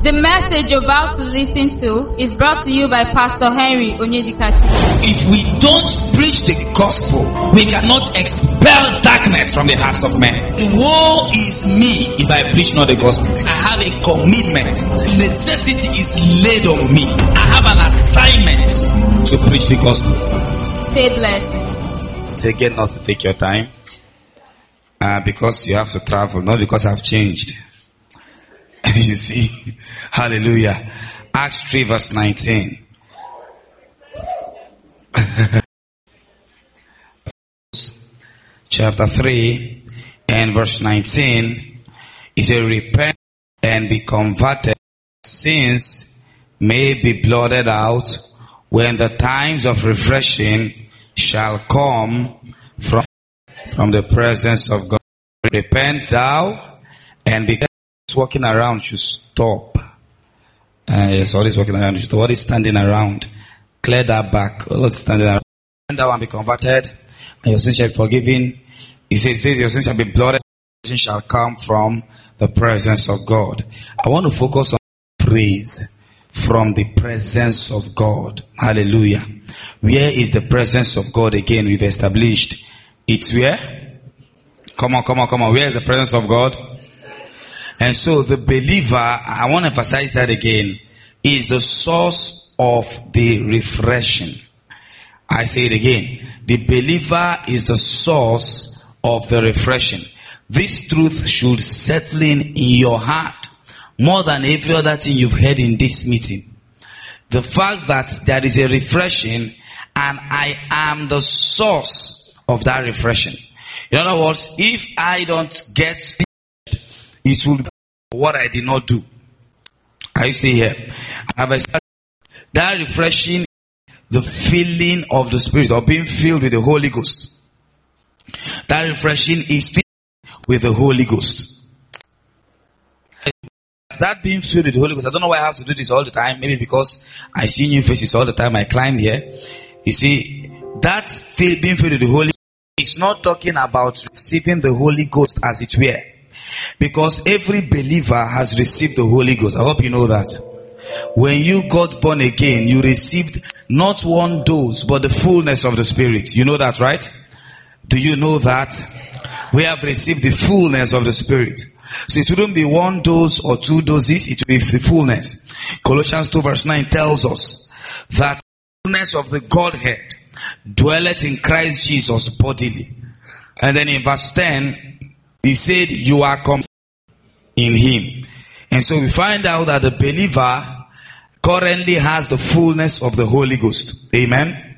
The message you're about to listen to is brought to you by Pastor Henry Onyedikachi. If we don't preach the gospel, we cannot expel darkness from the hearts of men. Woe is me if I preach not the gospel. I have a commitment. Necessity is laid on me. I have an assignment to preach the gospel. Stay blessed. It's again not to take your time because you have to travel, not because I've changed. You see, hallelujah. Acts 3 verse 19. Chapter 3 and verse 19. It says, repent and be converted, sins may be blotted out when the times of refreshing shall come from the presence of God. Repent thou and be walking around should stop. Yes, all is walking around. What is standing around? Clear that back. All is standing around. And thou and be converted, and your sins shall be forgiven. He says your sins shall be blotted, your sins shall come from the presence of God. I want to focus on praise from the presence of God. Hallelujah. Where is the presence of God again? We've established. It's where? Come on. Where is the presence of God? And so the believer, I want to emphasize that again, is the source of the refreshing. I say it again. The believer is the source of the refreshing. This truth should settle in your heart more than every other thing you've heard in this meeting. The fact that there is a refreshing and I am the source of that refreshing. In other words, if I don't get it will be what I did not do. Are you still here? That refreshing, the feeling of the Spirit, or being filled with the Holy Ghost. That refreshing is with the Holy Ghost. That being filled with the Holy Ghost, I don't know why I have to do this all the time. Maybe because I see new faces all the time. I climb here. You see, that being filled with the Holy Ghost is not talking about receiving the Holy Ghost as it were. Because every believer has received the Holy Ghost. I hope you know that. When you got born again, you received not one dose, but the fullness of the Spirit. You know that, right? Do you know that? We have received the fullness of the Spirit. So it wouldn't be one dose or two doses, it will be the fullness. Colossians 2 verse 9 tells us that the fullness of the Godhead dwelleth in Christ Jesus bodily. And then in verse 10, he said, you are come in him. And so we find out that the believer currently has the fullness of the Holy Ghost. Amen.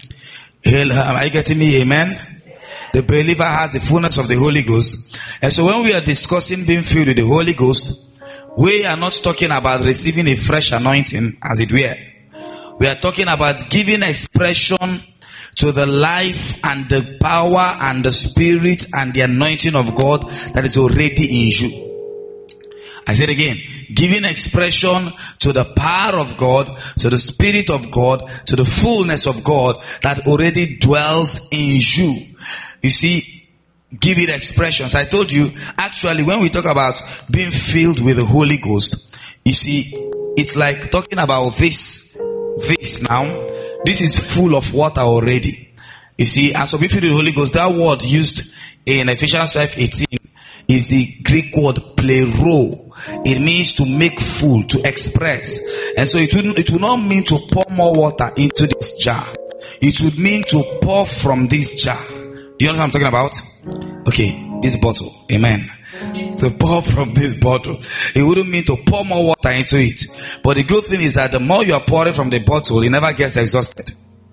Are you getting me? Amen. The believer has the fullness of the Holy Ghost. And so when we are discussing being filled with the Holy Ghost, we are not talking about receiving a fresh anointing as it were. We are talking about giving expression to the life and the power and the Spirit and the anointing of God that is already in you. I said again, giving expression to the power of God, to the Spirit of God, to the fullness of God that already dwells in you. You see, give it expressions. I told you, actually, when we talk about being filled with the Holy Ghost, you see, it's like talking about this now. This is full of water already. You see, as for being filled with the Holy Ghost, that word used in Ephesians 5:18 is the Greek word plero. It means to make full, to express. And so it will not mean to pour more water into this jar. It would mean to pour from this jar. Do you know what I'm talking about? Okay, this bottle. Amen. To pour from this bottle. It wouldn't mean to pour more water into it. But the good thing is that the more you are pouring from the bottle, it never gets exhausted.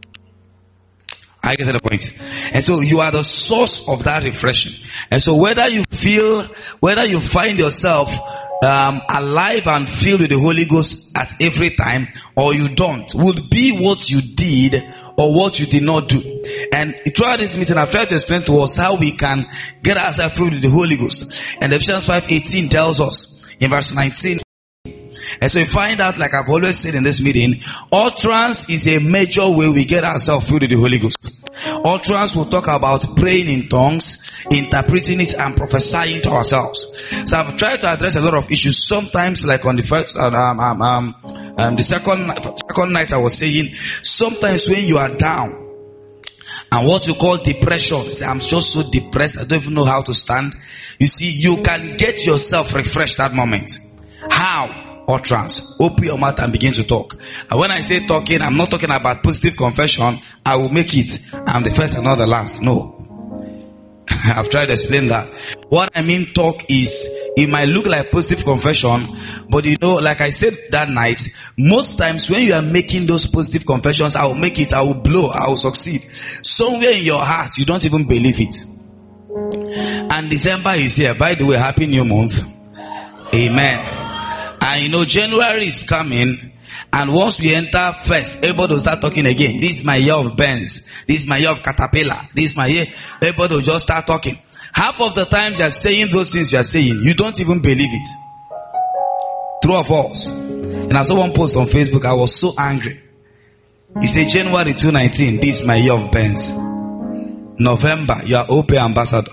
I get to the point. And so you are the source of that refreshing. And so whether you find yourself alive and filled with the Holy Ghost at every time, or you don't, would be what you did or what you did not do. And throughout this meeting, I've tried to explain to us how we can get ourselves filled with the Holy Ghost. And Ephesians 5:18 tells us in verse 19. And so you find out, like I've always said in this meeting, utterance is a major way we get ourselves filled with the Holy Ghost. Utterance will talk about praying in tongues, interpreting it, and prophesying to ourselves. So I've tried to address a lot of issues. Sometimes, like on the first, the second night I was saying, sometimes when you are down, and what you call depression, say, I'm just so depressed, I don't even know how to stand. You see, you can get yourself refreshed that moment. How? Utterance. Open your mouth and begin to talk. And when I say talking, I'm not talking about positive confession. I will make it. I'm the first and not the last. No. I've tried to explain that. What I mean talk is, it might look like positive confession, but you know, like I said that night, most times when you are making those positive confessions, I will make it, I will blow, I will succeed. Somewhere in your heart, you don't even believe it. And December is here. By the way, happy new month. Amen. And you know, January is coming, and once we enter first, everybody will start talking again. This is my year of Benz. This is my year of Caterpillar. This is my year. Everybody will just start talking. Half of the times you are saying those things you are saying, you don't even believe it. True or false? And I saw one post on Facebook, I was so angry. He said, January 2019, this is my year of Benz. November, you are OP ambassador.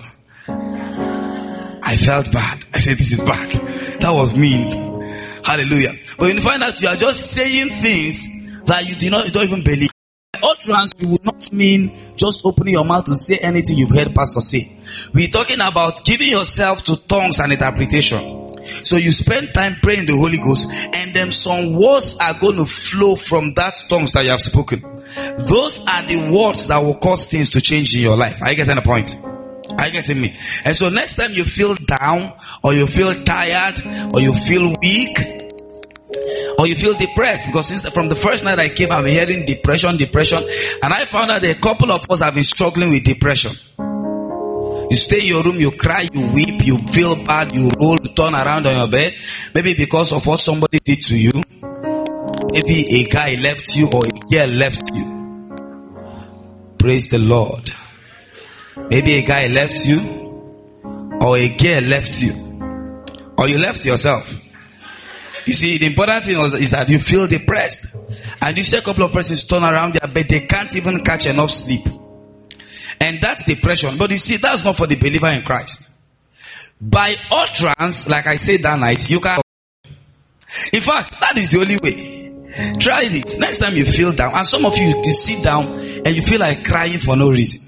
I felt bad. I said, this is bad. That was mean. Hallelujah. But when you find out you are just saying things that you don't even believe. Utterance would not mean just opening your mouth to say anything you've heard pastor say. We're talking about giving yourself to tongues and interpretation. So you spend time praying the Holy Ghost, and then some words are going to flow from that tongues that you have spoken. Those are the words that will cause things to change in your life. Are you getting the point? Are you getting me? And so next time you feel down, or you feel tired, or you feel weak, or you feel depressed, because since from the first night I came, I've been hearing depression, and I found out that a couple of us have been struggling with depression. You stay in your room, you cry, you weep, you feel bad, you roll, you turn around on your bed, maybe because of what somebody did to you. Maybe a guy left you, or a girl left you. Praise the Lord. Maybe a guy left you, or a girl left you, or you left yourself. You see, the important thing is that you feel depressed, and you see a couple of persons turn around their bed, they can't even catch enough sleep, and that's depression. But you see, that's not for the believer in Christ. By utterance, like I said that night, you can. In fact, that is the only way. Try this. Next time you feel down, and some of you sit down and you feel like crying for no reason.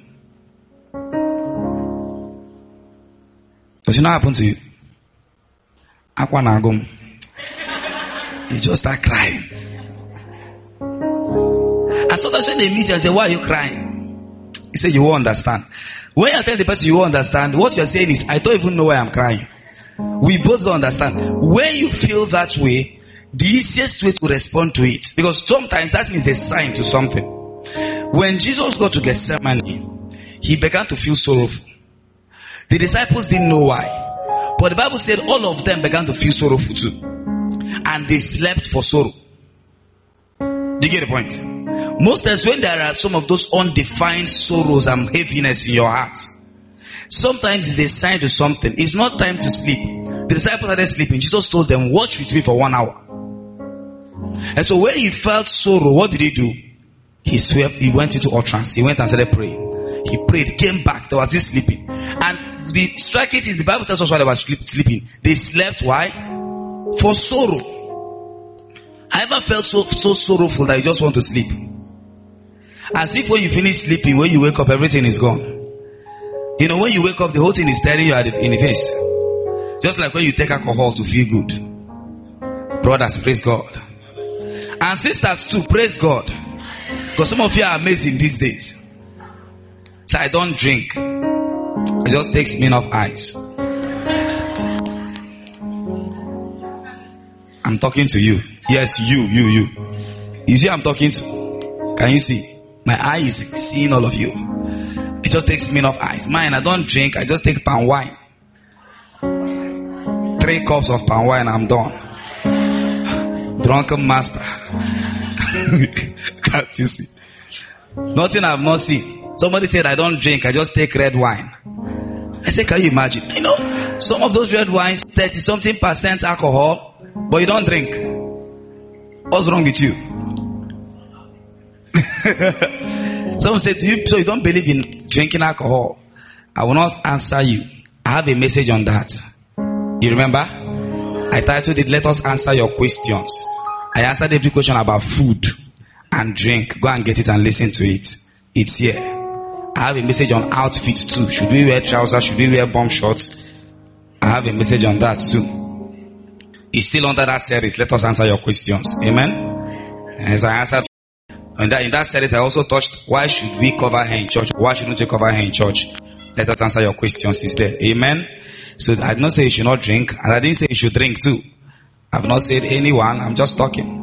Does it not happen to you? You just start crying. And sometimes when they meet you and say, why are you crying? You say, you won't understand. When you tell the person you won't understand, what you're saying is, I don't even know why I'm crying. We both don't understand. When you feel that way, the easiest way to respond to it, because sometimes that is a sign to something. When Jesus got to Gethsemane, he began to feel sorrowful. The disciples didn't know why, but the Bible said all of them began to feel sorrowful too, and they slept for sorrow. Do you get the point? Most times when there are some of those undefined sorrows and heaviness in your heart, sometimes it's a sign to something. It's not time to sleep. The disciples started sleeping. Jesus told them, watch with me for 1 hour. And so when he felt sorrow, what did he do? He swept, he went into utterance. He went and started praying. He prayed, came back, there was he sleeping. And the striking is, the Bible tells us why they were sleeping. They slept, why? For sorrow. I ever felt so sorrowful that you just want to sleep? As if when you finish sleeping, when you wake up, everything is gone. You know, when you wake up, the whole thing is staring you in the face. Just like when you take alcohol to feel good. Brothers, praise God. And sisters too, praise God. Because some of you are amazing these days. So I don't drink. It just takes me enough eyes. I'm talking to you. Yes, you. You see I'm talking to? Can you see? My eye is seeing all of you. It just takes me enough eyes. Mine, I don't drink. I just take palm wine. 3 cups of palm wine, I'm done. Drunken master. Can't you see? Nothing I've not seen. Somebody said, I don't drink. I just take red wine. I said, can you imagine? You know, some of those red wines, 30-something% alcohol, but you don't drink. What's wrong with you? Someone said, so you don't believe in drinking alcohol? I will not answer you. I have a message on that. You remember? I titled it, Let Us Answer Your Questions. I answered every question about food and drink. Go and get it and listen to it. It's here. I have a message on outfits too. Should we wear trousers? Should we wear bomb shorts? I have a message on that too. It's still under that series. Let us answer your questions. Amen. And so I answered. In that series, I also touched, why should we cover hair in church? Why shouldn't we cover hair in church? Let us answer your questions. Is there? Amen. So I did not say you should not drink, and I didn't say you should drink too. I've not said anyone. I'm just talking.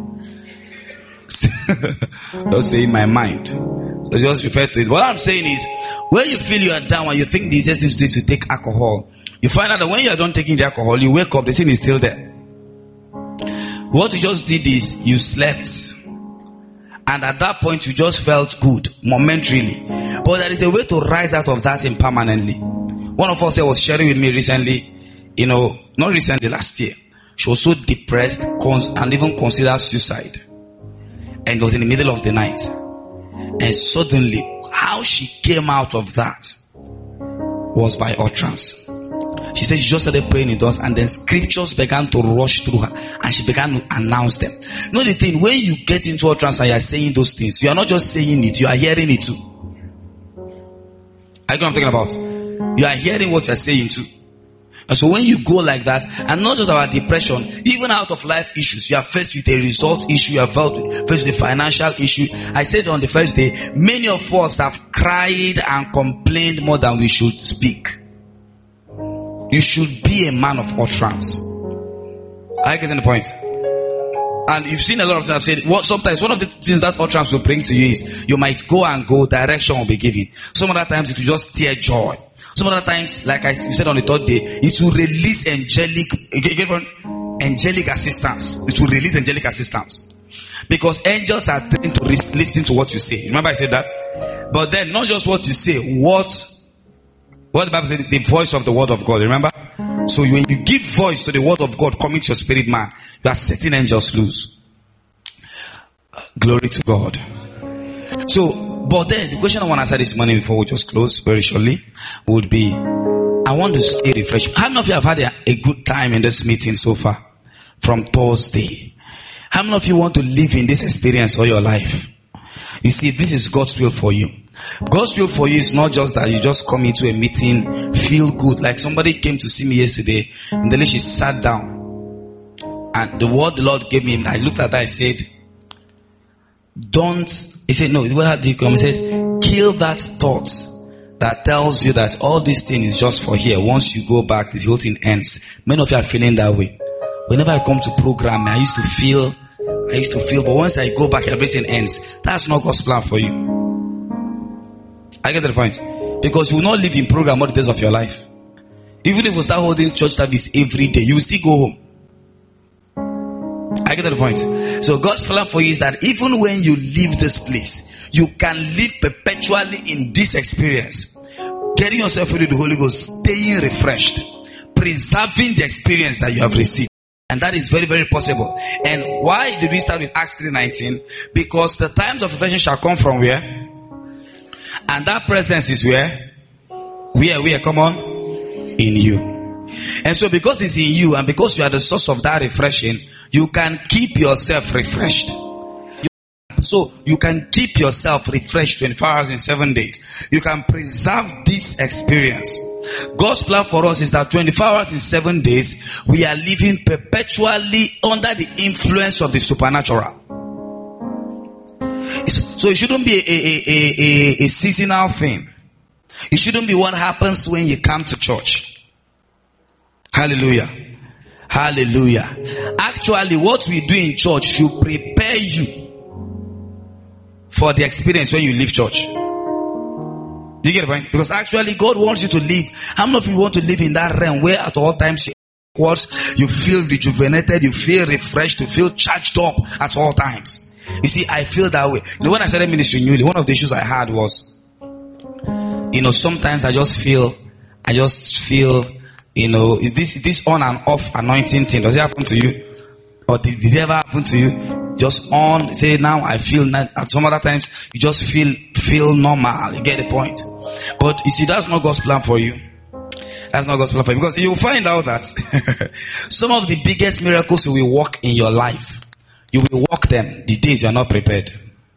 Don't say in my mind. So just refer to it. What I'm saying is, when you feel you are down and you think the easiest thing to do is to take alcohol, you find out that when you are done taking the alcohol, you wake up, the thing is still there. What you just did is you slept. And at that point, you just felt good, momentarily. But there is a way to rise out of that thing permanently. One of us was sharing with me recently, not recently, last year. She was so depressed and even considered suicide. And it was in the middle of the night. And suddenly, how she came out of that was by utterance. She said she just started praying in tongues, and then scriptures began to rush through her, and she began to announce them. You know the thing, when you get into a trance and you are saying those things, you are not just saying it, you are hearing it too. I know what I'm talking about. You are hearing what you are saying too. And so when you go like that, and not just about depression, even out of life issues, you are faced with a result issue, you are faced with a financial issue. I said on the first day, many of us have cried and complained more than we should speak. You should be a man of utterance. Are you getting the point? And you've seen a lot of things I've said. Sometimes one of the things that utterance will bring to you is you might go, direction will be given. Some other times it will just tear joy. Some other times, like you said on the third day, it will release angelic assistance. It will release angelic assistance. Because angels are trained to listen to what you say. Remember I said that? But then not just what you say, what the Bible said, the voice of the word of God, remember? So when you give voice to the word of God coming to your spirit man, you are setting angels loose. Glory to God. So, but then the question I want to answer this morning before we just close very shortly would be, I want to stay refreshed. How many of you have had a good time in this meeting so far? From Thursday. How many of you want to live in this experience all your life? You see, this is God's will for you. God's will for you is not just that you just come into a meeting, feel good. Like somebody came to see me yesterday, and then she sat down. And the word the Lord gave me, I looked at that, I said, he said, no, where did you come? He said, kill that thought that tells you that all this thing is just for here. Once you go back, the whole thing ends. Many of you are feeling that way. Whenever I come to program, I used to feel, but once I go back, everything ends. That's not God's plan for you. I get the point. Because you will not live in program all the days of your life. Even if you start holding church service every day, you will still go home. I get the point. So God's plan for you is that even when you leave this place, you can live perpetually in this experience. Getting yourself into the Holy Ghost, staying refreshed, preserving the experience that you have received. And that is very, very possible. And why did we start with Acts 3:19? Because the times of refreshing shall come from where? And that presence is where? Where? Come on. In you. And so because it's in you, and because you are the source of that refreshing, you can keep yourself refreshed. So you can keep yourself refreshed 24 hours in 7 days. You can preserve this experience. God's plan for us is that 24 hours in 7 days, we are living perpetually under the influence of the supernatural. So it shouldn't be a seasonal thing. It shouldn't be what happens when you come to church. Hallelujah. Hallelujah. Actually, what we do in church should prepare you for the experience when you leave church. Do you get the point? Because actually God wants you to live. How many of you want to live in that realm where at all times you feel rejuvenated, you feel refreshed, you feel charged up at all times? You see, I feel that way. When I started ministry newly, one of the issues I had was, sometimes I just feel, this on and off anointing thing. Does it happen to you? Or did it ever happen to you? just on, say now I feel not, at some other times you just feel normal. You get the point. But you see, that's not God's plan for you. That's not God's plan for you, because you'll find out that some of the biggest miracles you will walk in your life, you will walk them the days you are not prepared.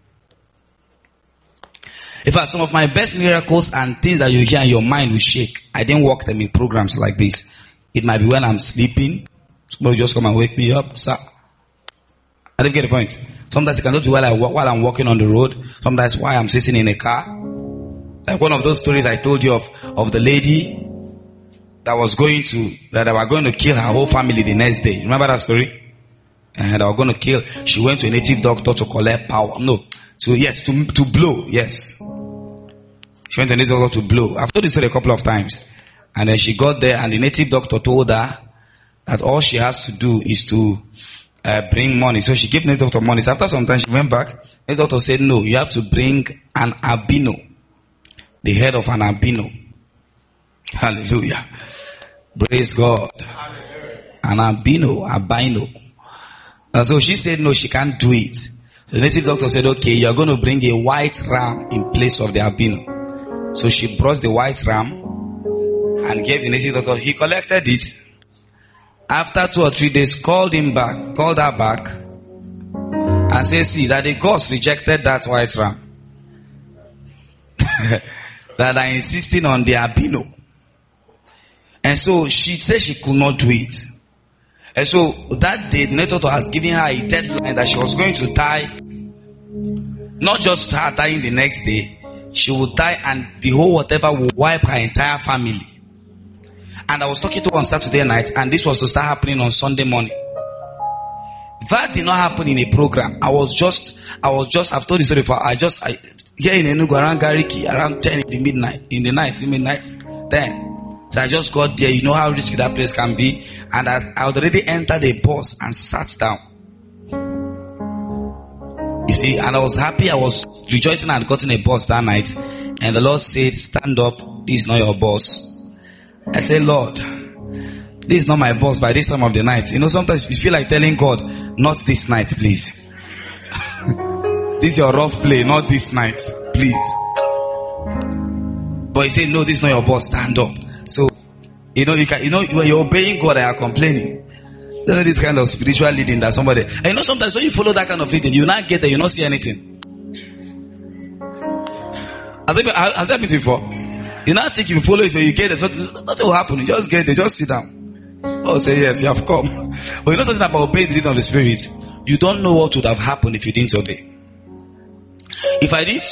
In fact, some of my best miracles and things that you hear in your mind will shake. I didn't walk them in programs like this. It might be when I'm sleeping. Somebody just come and wake me up. Sir. I didn't get the point. Sometimes it can just be while I'm walking on the road. Sometimes while I'm sitting in a car. Like one of those stories I told you of the lady that they were going to kill her whole family the next day. Remember that story? And they were going to kill. She went to a native doctor to collect power. No. So yes, to blow. Yes. She went to a native doctor to blow. I've told this story a couple of times. And then she got there and the native doctor told her that all she has to do is to bring money. So she gave the native doctor money. So after some time she went back. The native doctor said, no, you have to bring an albino. The head of an albino. Hallelujah. Praise God. An albino. And so she said, no, she can't do it. So the native doctor said, okay, you're going to bring a white ram in place of the albino. So she brought the white ram and gave the native doctor. He collected it. After 2 or 3 days, called her back, and said, see, that the gods rejected that white ram. That are insisting on the albino. And so she said she could not do it. And so that day, the native doctor has given her a deadline that she was going to die. Not just her dying the next day. She would die and the whole whatever will wipe her entire family. And I was talking to her on Saturday night, and this was to start happening on Sunday morning. That did not happen in a program. I've told this story before. Here in Enugu, around Gariki, around 10 in the midnight, 10. So I just got there. You know how risky that place can be. And I already entered a bus and sat down. You see, and I was happy. I was rejoicing I had gotten a bus that night. And the Lord said, stand up. This is not your boss. I said, Lord, this is not my boss by this time of the night. You know, sometimes you feel like telling God, not this night, please. This is your rough play, not this night, please. But he said, no, this is not your boss. Stand up. So, when you're obeying God and you're complaining, don't know this kind of spiritual leading that somebody. And you know, sometimes when you follow that kind of leading, you not get there, you not see anything. Has that happened before? You not think you follow it when you get there, so nothing will happen. You just get there, just sit down. Oh, say yes, you have come. But you know something about obeying the leading of the Spirit. You don't know what would have happened if you didn't obey. If I didn't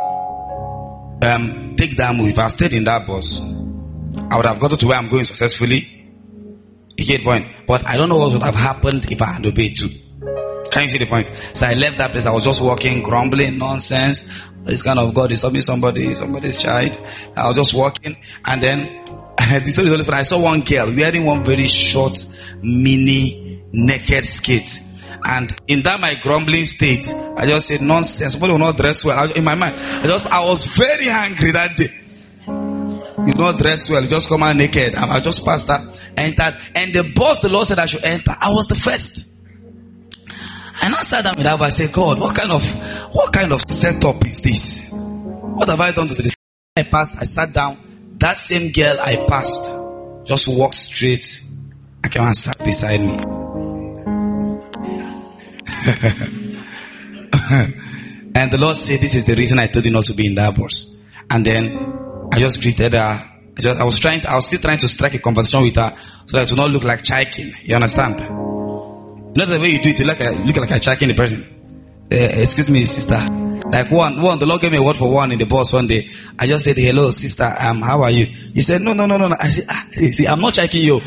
take that move, if I stayed in that bus, I would have gotten to where I'm going successfully. You get the point? But I don't know what would have happened if I had obeyed too. Can you see the point? So I left that place. I was just walking, grumbling, nonsense. This kind of God is helping somebody's child. I was just walking, and then the story is always funny. I saw one girl wearing one very short, mini, naked skirt. And in that my grumbling state, I just said, nonsense. Somebody will not dress well. In my mind, I was very angry that day. You don't dress well. You just come out naked. I just passed that, entered, and the Lord said I should enter. I was the first. And I sat down with her. I said, God, what kind of setup is this? What have I done to the? I passed. I sat down. That same girl I passed just walked straight and came and sat beside me. And the Lord said, this is the reason I told you not to be in that bus. And then I just greeted her. I was still trying to strike a conversation with her so that it would not look like chiking. You understand? You know the way you do it, you look like a chiking the person. Excuse me, sister. Like one, the Lord gave me a word for one in the bus one day. I just said, hello, sister, how are you? He said, no. I said, see, I'm not chiking you.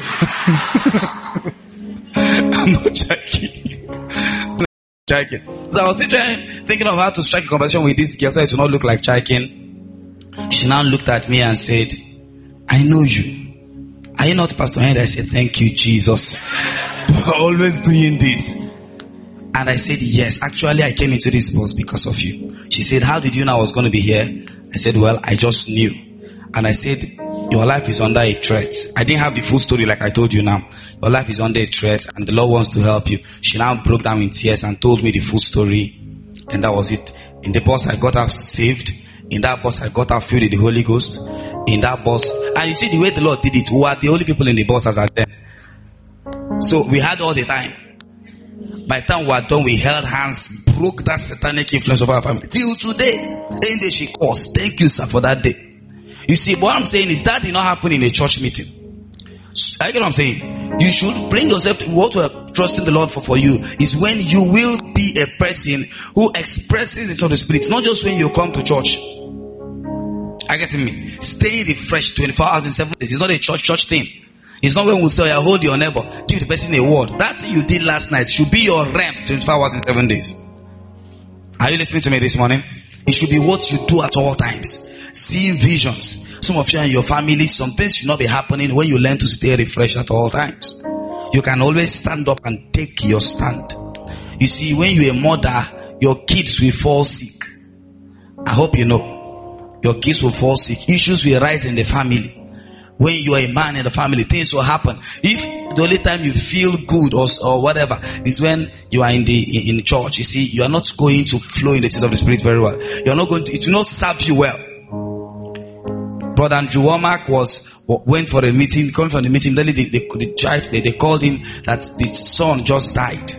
I'm not chiking you. So I was still thinking of how to strike a conversation with this girl so it would not look like chiking. She now looked at me and said, I know you. Are you not Pastor Henry? I said, thank you, Jesus. For always doing this. And I said, yes, actually I came into this bus because of you. She said, how did you know I was going to be here? I said, well, I just knew. And I said, your life is under a threat. I didn't have the full story like I told you now. Your life is under a threat and the Lord wants to help you. She now broke down in tears and told me the full story. And that was it. In the bus, I got her saved. In that bus, I got her filled with the Holy Ghost. In that bus. And you see the way the Lord did it. We were the only people in the bus as at then. So we had all the time. By the time we were done, we held hands, broke that satanic influence of our family. Till today, any day she calls, thank you, sir, for that day. You see, what I'm saying is that did not happen in a church meeting. I get what I'm saying. You should bring yourself to what we're trusting the Lord for you is when you will be a person who expresses the Holy Spirit, not just when you come to church. I get me. Stay refreshed 24 hours and 7 days. It's not a church thing. It's not when we say, hold your neighbor, give the person a word. That thing you did last night should be your rem 24 hours and 7 days. Are you listening to me this morning? It should be what you do at all times. Seeing visions. Some of you and your family, some things should not be happening when you learn to stay refreshed at all times. You can always stand up and take your stand. You see, when you're a mother, your kids will fall sick. I hope you know. Your kids will fall sick. Issues will arise in the family. When you are a man in the family, things will happen. If the only time you feel good or whatever is when you are in church, you see, you are not going to flow in the things of the Spirit very well. You are not going to, it will not serve you well. Brother Andrew Womack went for a meeting, coming from the meeting, then they called him that the son just died.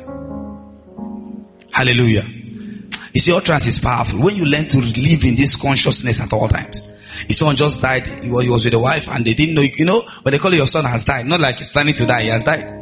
Hallelujah. You see, utterance is powerful. When you learn to live in this consciousness at all times. His son just died. He was with a wife and they didn't know, but they call it your son has died. Not like he's planning to die, he has died.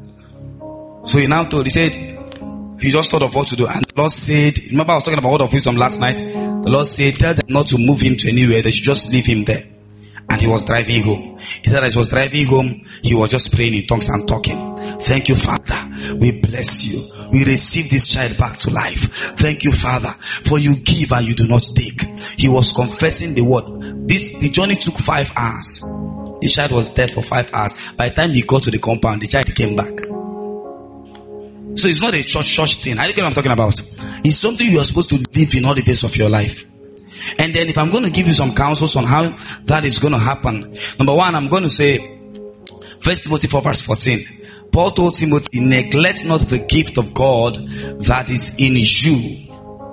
So he said, he just thought of what to do. And the Lord said, remember I was talking about word of wisdom last night? The Lord said, tell them not to move him to anywhere. They should just leave him there. And he was driving home. He said as he was driving home, he was just praying in tongues and talking. Thank you, Father. We bless you. We receive this child back to life. Thank you, Father, for you give and you do not take. He was confessing the word. The journey took 5 hours. The child was dead for 5 hours. By the time he got to the compound, the child came back. So it's not a church thing. I don't get what I'm talking about. It's something you are supposed to live in all the days of your life. And then if I'm going to give you some counsels on how that is going to happen. Number one, I'm going to say 1 Timothy 4 verse 14. Paul told Timothy, neglect not the gift of God that is in you,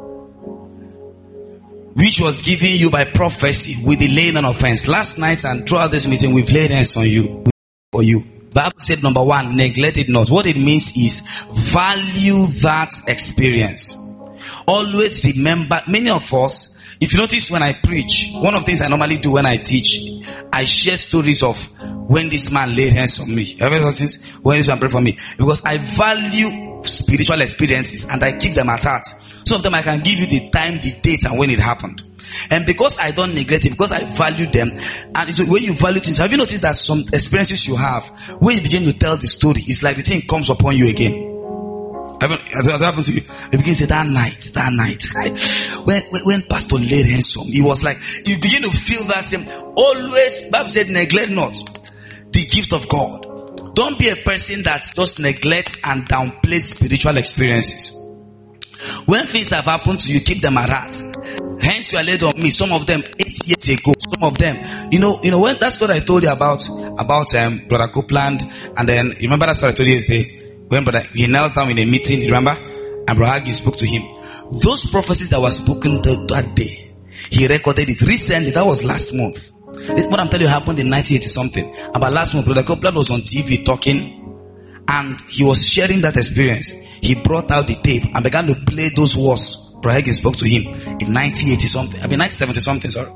which was given you by prophecy with the laying on of hands. Last night and throughout this meeting, we've laid hands on you. For you. Bible said number one, neglect it not. What it means is value that experience. Always remember, many of us, if you notice when I preach, one of the things I normally do when I teach, I share stories of when this man laid hands on me. When this man prayed for me. Because I value spiritual experiences and I keep them at heart. Some of them I can give you the time, the date and when it happened. And because I don't neglect it, because I value them, and so when you value things, have you noticed that some experiences you have, when you begin to tell the story, it's like the thing comes upon you again. Has that happened to you? You begin to say, that night, when Pastor laid hands on me, it was like, you begin to feel that same, always, Bible said, neglect not the gift of God. Don't be a person that just neglects and downplays spiritual experiences. When things have happened to you, keep them at heart. Hence you are laid on me, some of them 8 years ago, some of them, you know, when that's what I told you about Brother Copeland, and then, you remember that's what I told you yesterday? When brother, he knelt down in a meeting, remember? And Brother Hagin spoke to him. Those prophecies that were spoken that day, he recorded it recently. That was last month. This what I'm telling you happened in 1980 something. About last month, Brother Copeland was on TV talking, and he was sharing that experience. He brought out the tape and began to play those words. Brother Hagin spoke to him in 1980 something. 1970 something, sorry.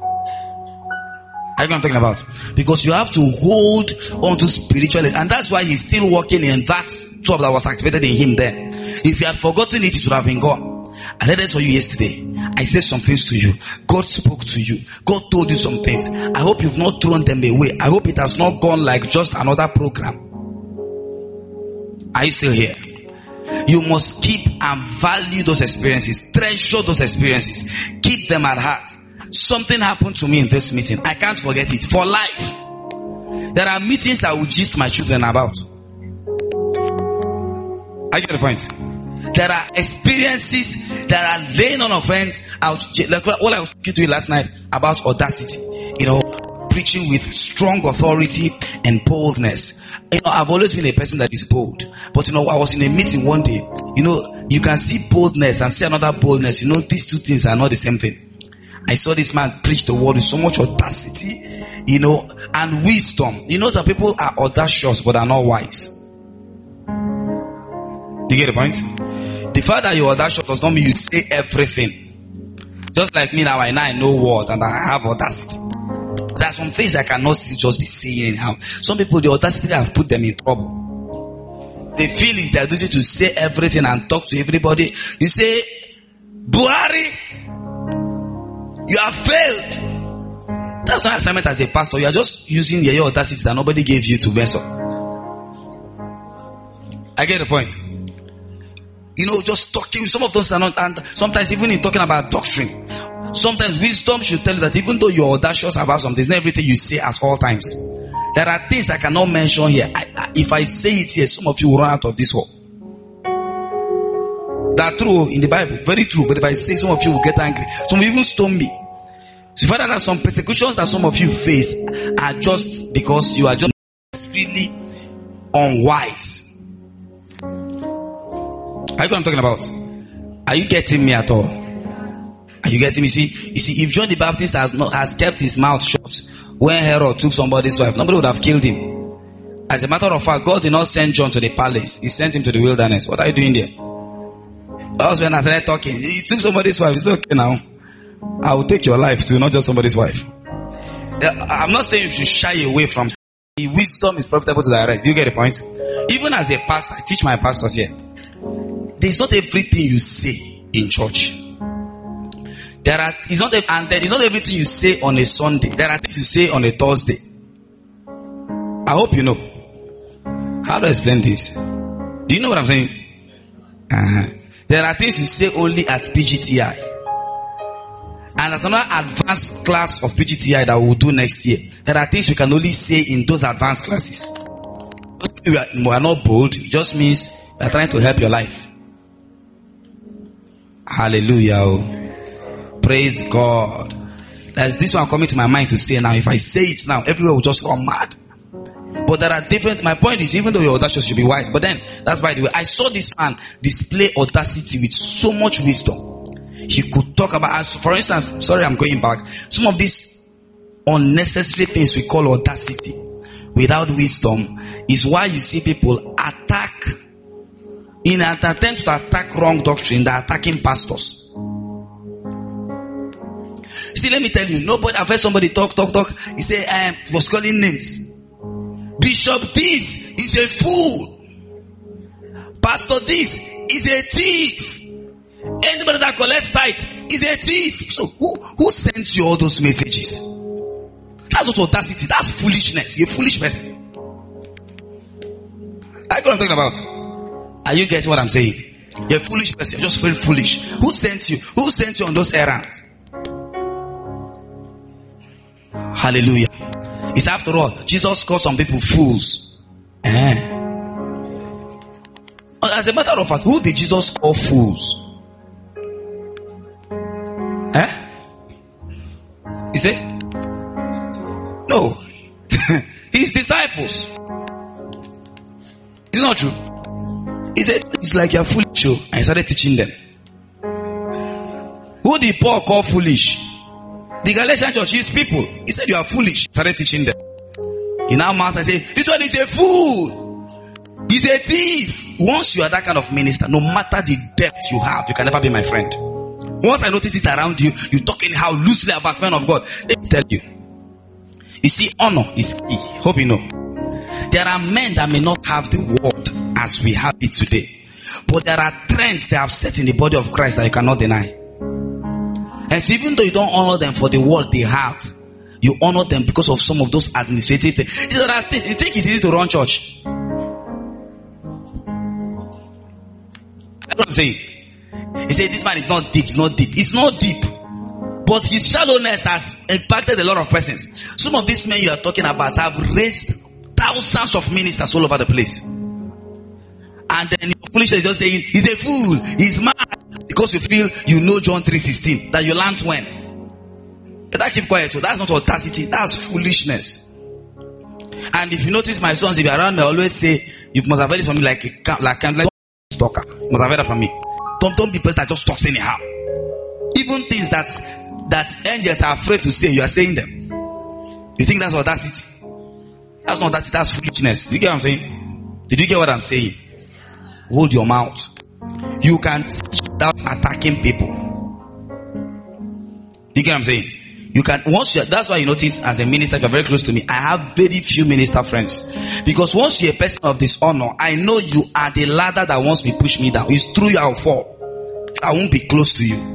I know what I'm talking about. Because you have to hold on to spirituality. And that's why he's still working in that job that was activated in him then. If you had forgotten it, it would have been gone. I read this for you yesterday. I said some things to you. God spoke to you. God told you some things. I hope you've not thrown them away. I hope it has not gone like just another program. Are you still here? You must keep and value those experiences. Treasure those experiences. Keep them at heart. Something happened to me in this meeting. I can't forget it. For life. There are meetings I will gist my children about. I get the point. There are experiences that are laying on of hands out. Like what I was talking to you last night about audacity. You know, preaching with strong authority and boldness. I've always been a person that is bold. But I was in a meeting one day. You can see boldness and see another boldness. These two things are not the same thing. I saw this man preach the word with so much audacity, and wisdom. That people are audacious but are not wise. Do you get the point? The fact that you're audacious does not mean you say everything. Just like me now, I know word and I have audacity. There are some things I cannot just be saying anyhow. Some people, the audacity have put them in trouble. They feel it's their duty to say everything and talk to everybody. You say, Buhari, you have failed. That's not assignment as a pastor. You are just using your audacity that nobody gave you to mess up. I get the point. Just talking. Some of those are not, and sometimes even in talking about doctrine, sometimes wisdom should tell you that even though you're audacious about something, it's not everything you say at all times. There are things I cannot mention here. If I say it here, some of you will run out of this hall. That's true in the Bible, very true. But if I say, some of you will get angry. Some will even stone me. So if there are some persecutions that some of you face are just because you are just really unwise. Are you what I'm talking about? Are you getting me at all? Are you getting me? You see, if John the Baptist has kept his mouth shut when Herod took somebody's wife, nobody would have killed him. As a matter of fact, God did not send John to the palace. He sent him to the wilderness. What are you doing there? That was when I started talking. He took somebody's wife. It's okay now. I will take your life too, not just somebody's wife. I'm not saying you should shy away from wisdom is profitable to direct. Do you get the point? Even as a pastor, I teach my pastors here. There's not everything you say in church. It's not everything you say on a Sunday. There are things you say on a Thursday. I hope you know. How do I explain this? Do you know what I'm saying? There are things you say only at PGTI. And at another advanced class of PGTI that we'll do next year, there are things we can only say in those advanced classes. We are not bold. It just means we are trying to help your life. Hallelujah. Praise God. There's this one coming to my mind to say now. If I say it now, everywhere will just run mad. But there are different. My point is, even though you're audacious, you should be wise. But then, that's by the way, I saw this man display audacity with so much wisdom. He could talk about, for instance, sorry, I'm going back. Some of these unnecessary things we call audacity without wisdom is why you see people attack. In an attempt to attack wrong doctrine, they're attacking pastors. See, let me tell you, I've heard somebody talk. He said, was calling names. Bishop this is a fool. Pastor this is a thief. Anybody that collects tithe is a thief. So who sends you all those messages? That's not audacity. That's foolishness. You're a foolish person. I know what I'm talking about. Are you getting what I'm saying? You're a foolish person. You're just very foolish. Who sent you? Who sent you on those errands? Hallelujah. It's after all, Jesus called some people fools. As a matter of fact, who did Jesus call fools? He said, no. His disciples. It's not true. He said, it's like you're foolish. And he started teaching them. Who did Paul call foolish? The Galatian church, his people. He said, you are foolish. He started teaching them. He now master say, this one is a fool. He's a thief. Once you are that kind of minister, no matter the depth you have, you can never be my friend. Once I notice it around you, you talk anyhow loosely about men of God. Let me tell you. You see, honor is key. Hope you know. There are men that may not have the word as we have it today. But there are trends they have set in the body of Christ that you cannot deny. And so even though you don't honor them for the word they have, you honor them because of some of those administrative things. You think it's easy to run church? That's what I'm saying. He said this man is not deep. It's not deep. It's not deep. But his shallowness has impacted a lot of persons. Some of these men you are talking about have raised thousands of ministers all over the place. And then your foolishness is just saying, he's a fool, he's mad. Because you feel you know John 3:16, that you learned when? Better keep quiet. So that's not audacity. That's foolishness. And if you notice, my sons, if you're around me, I always say, you must have heard this from me like stalker. You must have heard that from me. Don't be person that just talks anyhow. Even things that angels are afraid to say, you are saying them. You think that's audacity? That's not audacity, that's foolishness. Do you get what I'm saying? Did you get what I'm saying? Hold your mouth. You can teach without attacking people. You get what I'm saying? You can, that's why you notice as a minister, if you're very close to me, I have very few minister friends. Because once you're a person of dishonor, I know you are the ladder that wants me push me down. It's through you I'll fall. I won't be close to you.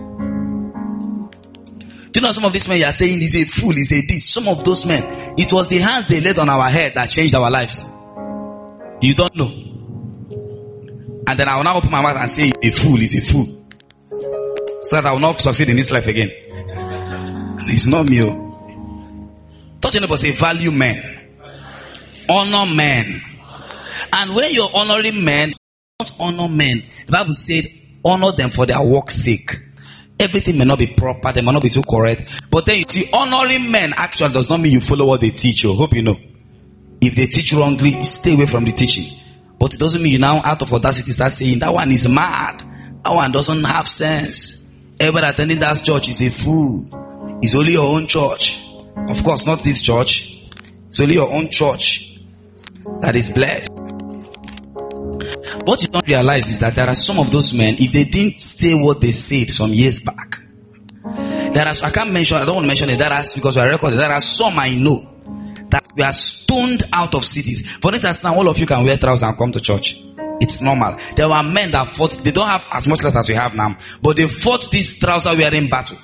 Do you know some of these men you are saying he's a fool, he's a this? Some of those men, it was the hands they laid on our head that changed our lives. You don't know. And then I will now open my mouth and say he's a fool, he's a fool. So that I will not succeed in this life again. It's not me. Touch anybody, say value men. Honor men. And when you're honoring men, don't honor men. The Bible said, honor them for their work's sake. Everything may not be proper, they may not be too correct. But then you see, honoring men actually does not mean you follow what they teach you. Hope you know. If they teach wrongly, stay away from the teaching. But it doesn't mean you now out of audacity start saying, that one is mad. That one doesn't have sense. Everybody attending that church is a fool. It's only your own church. Of course, not this church. It's only your own church that is blessed. What you don't realize is that there are some of those men, if they didn't say what they said some years back, there are, I don't want to mention it, because we are recorded, there are some I know that we are stoned out of cities. For instance, now all of you can wear trousers and come to church. It's normal. There were men that fought, they don't have as much as we have now, but they fought this trouser wearing battle.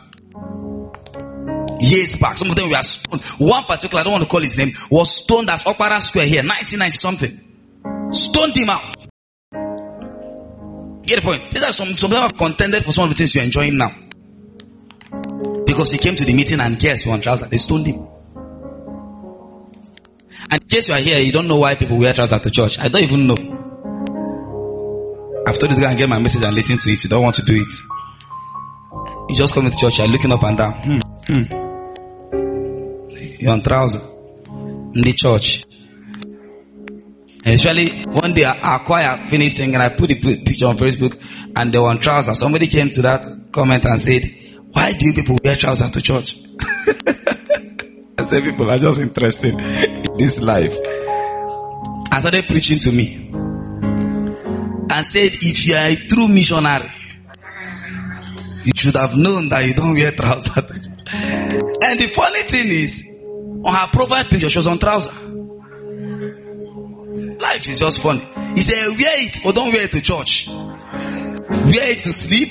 Years back, some of them were stoned. One particular, I don't want to call his name, was stoned at Opera Square here, 1990 something. Stoned him out. Get the point? These are some of them have contended for some of the things you're enjoying now. Because he came to the meeting and guess one trouser, they stoned him. And in case you are here, you don't know why people wear trousers to church. I don't even know. I've told you to go and get my message and listen to it. You don't want to do it. You just come to church, you're looking up and down. You're on trouser in the church. And especially one day our choir finished singing, I put the picture on Facebook and they were on trousers. Somebody came to that comment and said, why do you people wear trousers to church? I said, people are just interested in this life. I started preaching to me and said, if you are a true missionary, you should have known that you don't wear trousers to church. And the funny thing is, on her profile picture, she was on trouser. Life is just funny. He said, wear it, but don't wear it to church. Wear it to sleep.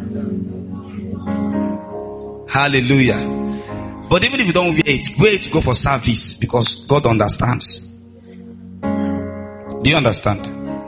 Hallelujah. But even if you don't wear it to go for service, because God understands. Do you understand?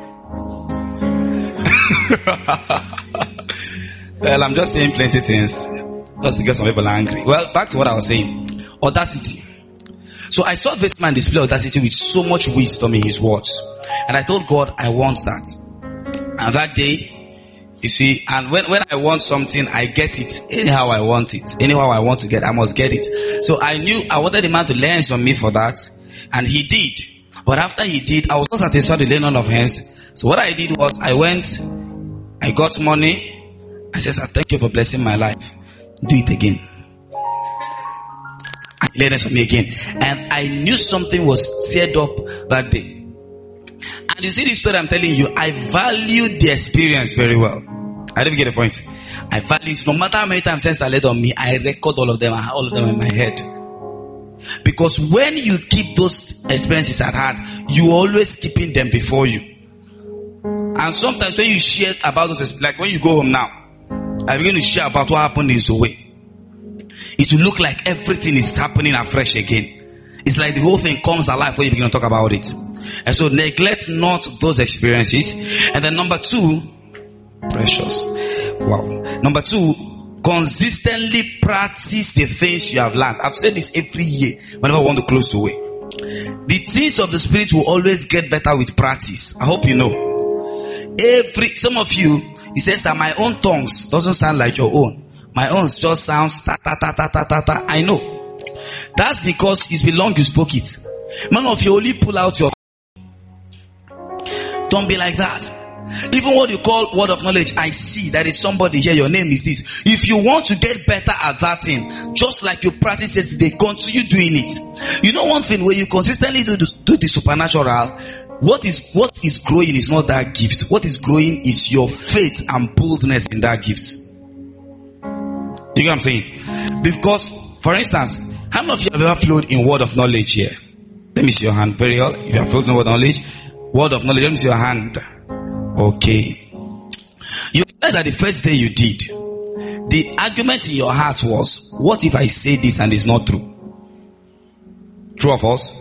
Well, I'm just saying plenty things just to get some people angry. Well, back to what I was saying. Audacity. So I saw this man display audacity with so much wisdom in his words. And I told God, I want that. And that day, you see, and when I want something, I get it. Anyhow I want it. Anyhow I want to get, I must get it. So I knew I wanted the man to lay hands on me for that. And he did. But after he did, I was not satisfied with laying on of hands. So what I did was, I went, I got money. I said, sir, thank you for blessing my life. Do it again. And he laid hands on me again. And I knew something was stirred up that day. And you see this story I'm telling you, I value the experience very well. I didn't get the point. I value it. No matter how many times sense I laid on me, I record all of them. I have all of them in my head. Because when you keep those experiences at heart, you always keeping them before you. And sometimes when you share about those, like when you go home now, I begin to share about what happened in Zoe. It will look like everything is happening afresh again. It's like the whole thing comes alive when you begin to talk about it. And so neglect not those experiences. And then number 2, precious. Wow. Number 2, consistently practice the things you have learned. I've said this every year whenever I want to close the way. The things of the spirit will always get better with practice. I hope you know. Some of you, he says that my own tongues doesn't sound like your own. My own just sounds ta ta ta ta ta ta ta. I know. That's because it's been long you spoke it. Man of you only pull out your. Don't be like that. Even what you call word of knowledge, I see there is somebody here, your name is this. If you want to get better at that thing, just like you practice yesterday, continue doing it. You know one thing, when you consistently do the supernatural, what is growing is not that gift. What is growing is your faith and boldness in that gift. You get what I'm saying? Because, for instance, how many of you have ever flowed in word of knowledge here? Let me see your hand. Very well. If you have flowed in word of knowledge, let me see your hand. Okay. You realize that the first day you did, the argument in your heart was, what if I say this and it's not true? True of us?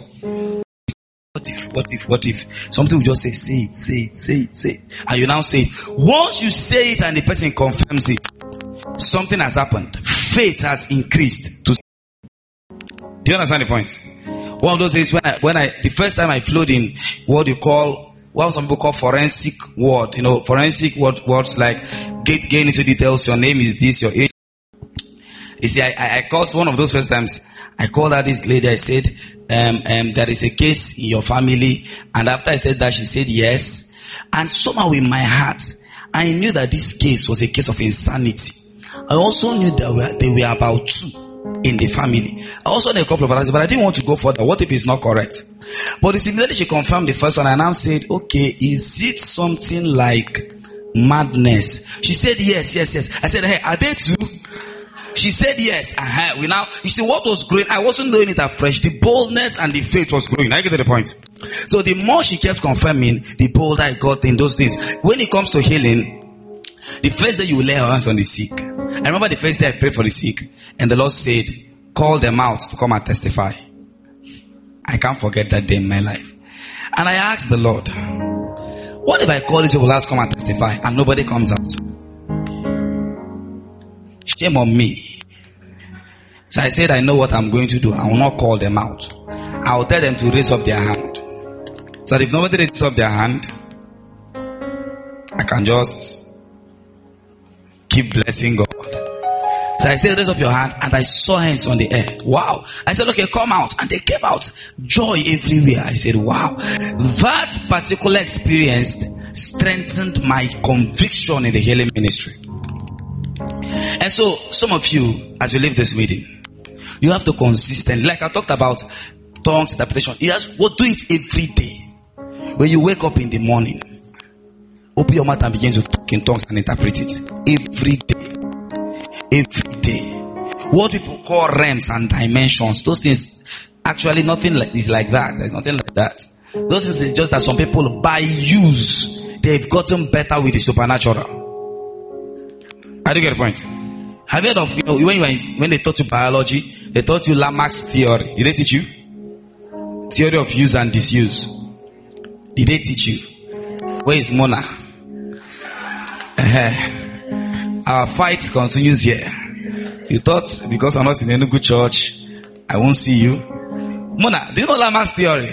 What if? Something will just say it. And you now say it. Once you say it and the person confirms it, something has happened. Faith has increased. Do you understand the point? One of those days when I the first time I flowed in what some people call forensic word, forensic words like getting into details, your name is this, your age. You see, I called one of those first times. I called out this lady. I said, there is a case in your family. And after I said that, she said yes. And somehow in my heart, I knew that this case was a case of insanity. I also knew that there were about 2 in the family. I also knew a couple of others, but I didn't want to go further. What if it's not correct? But immediately she confirmed the first one, and I now said, okay, is it something like madness? She said yes. I said, hey, are they 2? She said yes. You see what was growing? I wasn't doing it afresh. The boldness and the faith was growing. I get to the point. So the more she kept confirming, the bolder I got in those days. When it comes to healing, the first day you will lay your hands on the sick. I remember the first day I prayed for the sick, and the Lord said, call them out to come and testify. I can't forget that day in my life. And I asked the Lord, what if I call these people out to come and testify and nobody comes out? Shame on me. So I said, I know what I'm going to do. I will not call them out. I will tell them to raise up their hand. So if nobody raises up their hand, I can just keep blessing God. So I said, raise up your hand, and I saw hands on the air. Wow. I said, okay, come out. And they came out. Joy everywhere. I said, wow. That particular experience strengthened my conviction in the healing ministry. And so, some of you, as you leave this meeting, you have to consistently, like I talked about tongues, interpretation, do it every day. When you wake up in the morning, open your mouth and begin to talk in tongues and interpret it. Every day. Every day. What people call realms and dimensions, those things, actually nothing is like that. There's nothing like that. Those things is just that some people, by use, they've gotten better with the supernatural. I do get the point. Have you heard of, when they taught you biology, they taught you Lamarck's theory. Did they teach you? Theory of use and disuse. Did they teach you? Where is Mona? Our fight continues here. You thought because I'm not in any good church, I won't see you. Mona, do you know Lamarck's theory?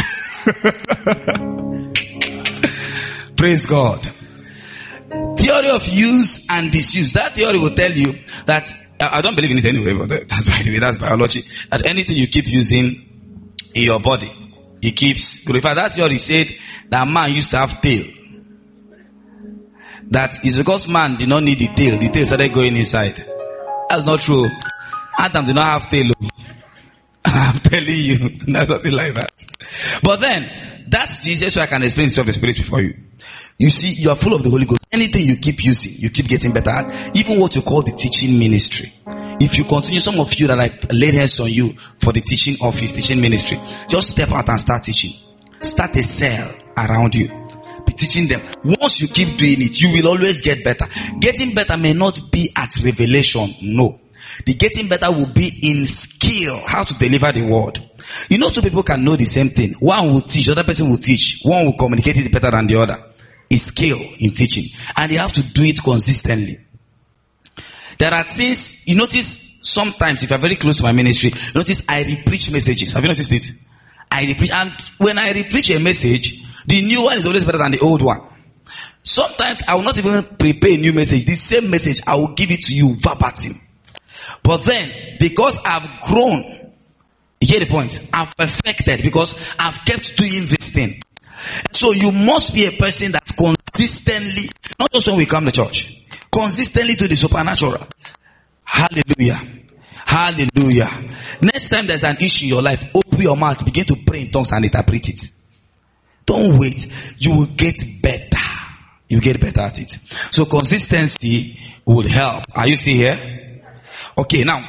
Praise God. Theory of use and disuse. That theory will tell you that, I don't believe in it anyway, but that's by the way, that's biology. That anything you keep using in your body, it keeps growing. In fact, that theory said that man used to have tail. That is because man did not need the tail started going inside. That's not true. Adam did not have tail. I'm telling you, that's nothing like that. But then, that's Jesus, so I can explain the Spirit before you. You see, you are full of the Holy Ghost. Anything you keep using, you keep getting better at. Even what you call the teaching ministry. If you continue, some of you that I laid hands on you for the teaching office, teaching ministry, just step out and start teaching. Start a cell around you. Be teaching them. Once you keep doing it, you will always get better. Getting better may not be at revelation. No. The getting better will be in skill, how to deliver the word. You know, 2 people can know the same thing. One will teach, the other person will teach. One will communicate it better than the other. It's skill in teaching. And you have to do it consistently. There are things, you notice sometimes, if you're very close to my ministry, notice I repreach messages. Have you noticed it? I repreach, and when I repreach a message, the new one is always better than the old one. Sometimes I will not even prepare a new message. The same message, I will give it to you verbatim. But then, because I've grown, you get the point? I've perfected because I've kept doing this thing. So you must be a person that consistently, not just when we come to church, consistently do the supernatural. Hallelujah. Hallelujah. Next time there's an issue in your life, open your mouth, begin to pray in tongues and interpret it. Don't wait. You will get better. You get better at it. So consistency would help. Are you still here? Okay, now,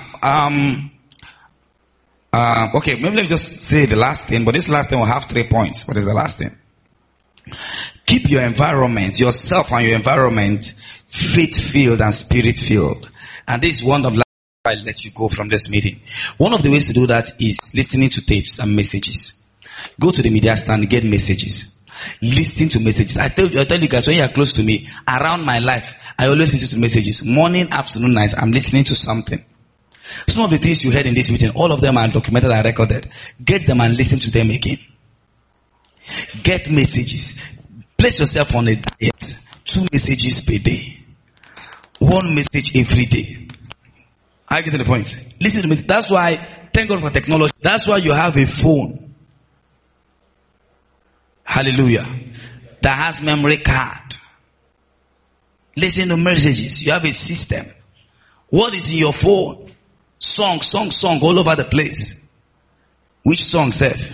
okay, maybe let me just say the last thing, but this last thing will have 3 points. What is the last thing? Keep your environment, yourself and your environment, faith-filled and spirit-filled. And this is one of the I'll let you go from this meeting. One of the ways to do that is listening to tapes and messages. Go to the media stand, get messages. Listen to messages. I tell you guys, when you are close to me, around my life, I always listen to messages. Morning, afternoon, night, I'm listening to something. Some of the things you heard in this meeting, all of them are documented and recorded. Get them and listen to them again. Get messages. Place yourself on a diet. 2 messages per day. 1 message every day. I get to the point. Listen to me. That's why, thank God for technology. That's why you have a phone. Hallelujah. That has memory card. Listen to messages. You have a system. What is in your phone? Song all over the place. Which song, Seth?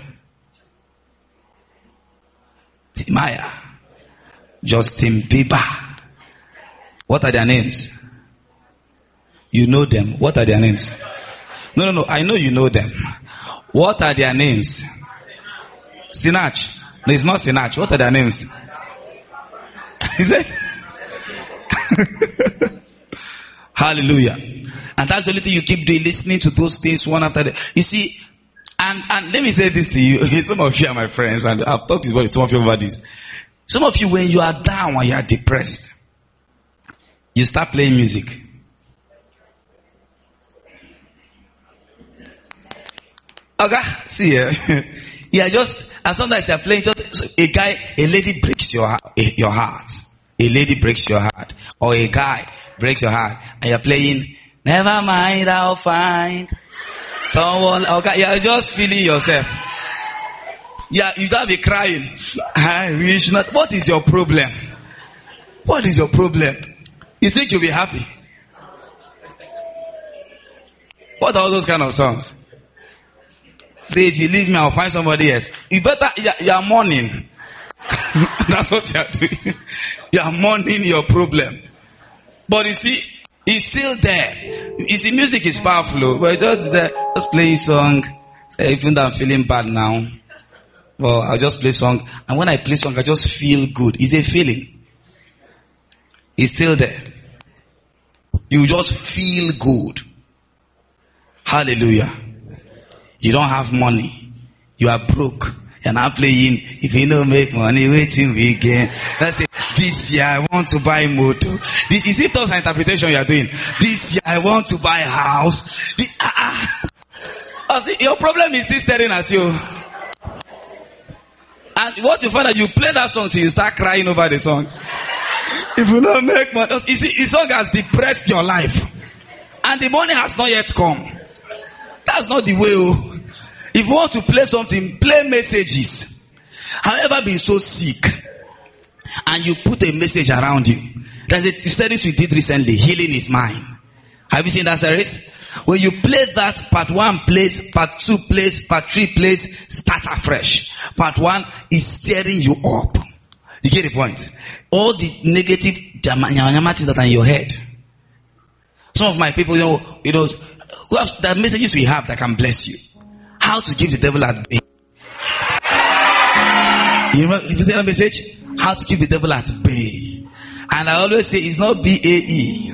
Timaya. Justin Bieber. What are their names? You know them. What are their names? No. I know you know them. What are their names? Sinach. No, it's not Sinach. What are their names? Is it? Hallelujah. And that's the only thing you keep doing, listening to those things one after the. You see, and let me say this to you. Some of you are my friends, and I've talked to some of you about this. Some of you, when you are down, when you are depressed, you start playing music. Okay, see here. Yeah, just as long as you're playing, just a lady breaks your heart. A lady breaks your heart, or a guy breaks your heart, and you're playing. Never mind, I'll find someone. Okay, you're just feeling yourself. Yeah, you don't be crying. I wish not. What is your problem? What is your problem? You think you'll be happy? What are all those kind of songs? Say, if you leave me, I'll find somebody else. You better, you're mourning. That's what you're doing. You're mourning your problem. But you see, it's still there. You see, music is powerful. But just play a song. Say, even though I'm feeling bad now, well, I'll just play song. And when I play song, I just feel good. It's a feeling. It's still there. You just feel good. Hallelujah. You don't have money. You are broke. You're not playing. If you don't make money, waiting weekend. Let's say, this year I want to buy motor. This is it thoughts and interpretation you are doing. This year I want to buy a house. This see, your problem is this staring at you. And what you find that you play that song till you start crying over the song. If you don't make money, you see, the song has depressed your life. And the money has not yet come. That's not the way. If you want to play something, play messages. However, been so sick, and you put a message around you. That's it. You said this we did recently. Healing is mine. Have you seen that series? When you play that, part 1 plays, part 2 plays, part 3 plays, start afresh. Part 1 is steering you up. You get the point? All the negative things that are in your head. Some of my people, who have the messages we have that can bless you. How to give the devil at bay. You remember, if you say that message? How to keep the devil at bay. And I always say it's not BAE.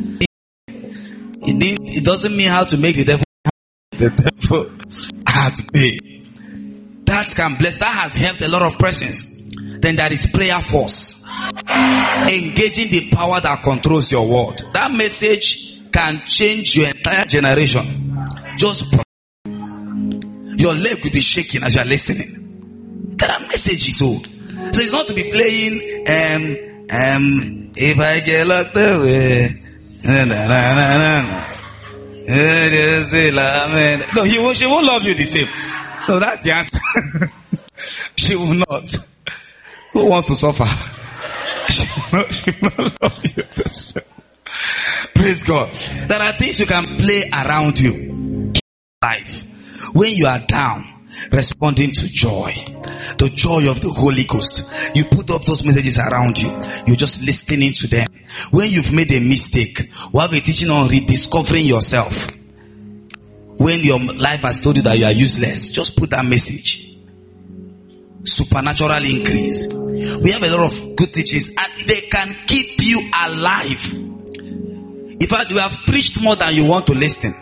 It doesn't mean how to make the devil at bay. That can bless. That has helped a lot of persons. Then there is prayer force. Engaging the power that controls your world. That message can change your entire generation. Just your leg will be shaking as you are listening. There are messages. So it's not to be playing If I get locked away, no, she won't love you the same. No, that's the answer. She will not. Who wants to suffer? She will not love you the same. Praise God. There are things you can play around you. Life. When you are down, responding to joy. The joy of the Holy Ghost. You put up those messages around you. You're just listening to them. When you've made a mistake, we have a teaching on rediscovering yourself. When your life has told you that you are useless, just put that message. Supernatural increase. We have a lot of good teachings and they can keep you alive. In fact, we have preached more than you want to listen.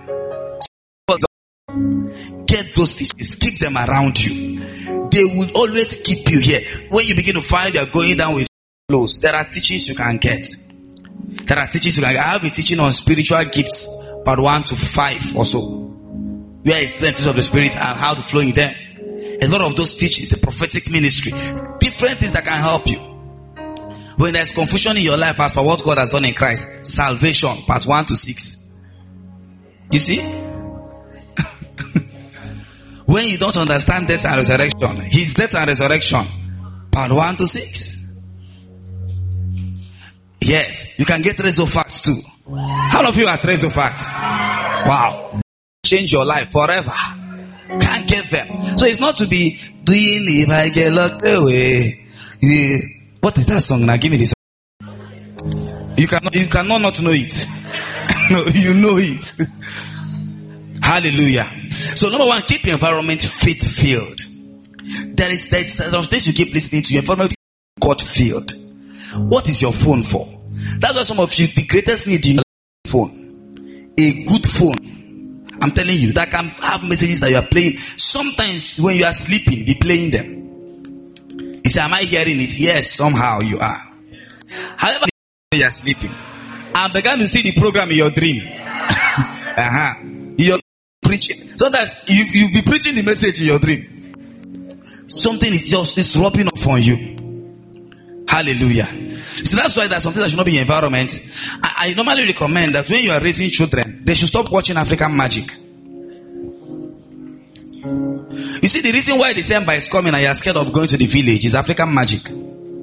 Get those teachings, keep them around you. They will always keep you here. When you begin to find you're going down with flows, there are teachings you can get. There are teachings you can get. I have a teaching on spiritual gifts, part 1 to 5 or so, where it's the teachings of the Spirit and how to flow in them. A lot of those teachings, the prophetic ministry, different things that can help you. When there's confusion in your life as per what God has done in Christ, salvation, part 1 to 6. You see? When you don't understand death and resurrection, his death and resurrection, part 1 to 6. Yes, you can get Resurfact too. How many of you are Resurfact? Wow. Change your life forever. Can't get them. So it's not to be doing if I get locked away. What is that song now? Give me this. You cannot not know it. No, you know it. Hallelujah. So number 1, keep your environment faith-filled. There's some things you keep listening to. Your environment God-filled. What is your phone for? That's why some of you, the greatest need in your phone. A good phone. I'm telling you, that can have messages that you are playing. Sometimes when you are sleeping, be playing them. You say, am I hearing it? Yes, somehow you are. However, you are sleeping, I began to see the program in your dream. You're preaching. Sometimes you'll be preaching the message in your dream. Something is just rubbing off on you. Hallelujah. So that's why there's something that should not be in your environment. I normally recommend that when you are raising children, they should stop watching African magic. You see, the reason why December is coming and you are scared of going to the village is African magic.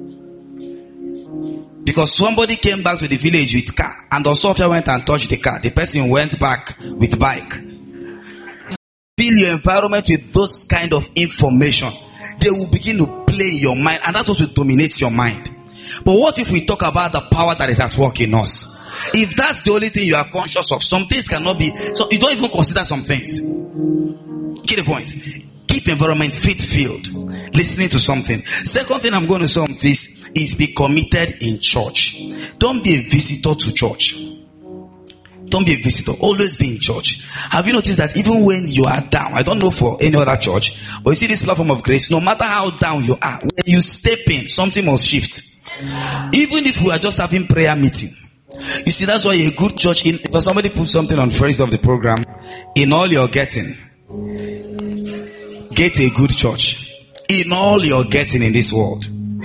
Because somebody came back to the village with car and Osofia went and touched the car. The person went back with bike. Fill your environment with those kind of information. They will begin to play in your mind, and that's what will dominate your mind. But what if we talk about the power that is at work in us? If that's the only thing you are conscious of, some things cannot be, so you don't even consider some things. Get the point? Keep environment faith-filled. Listening to something. Second thing I'm going to say on this is be committed in church. Don't be a visitor to church. Don't be a visitor. Always be in church. Have you noticed that even when you are down, I don't know for any other church, but you see this platform of grace, no matter how down you are, when you step in, something must shift. Even if we are just having prayer meeting. You see, that's why a good church, if somebody puts something on first of the program, in all you're getting, get a good church. In all you're getting in this world.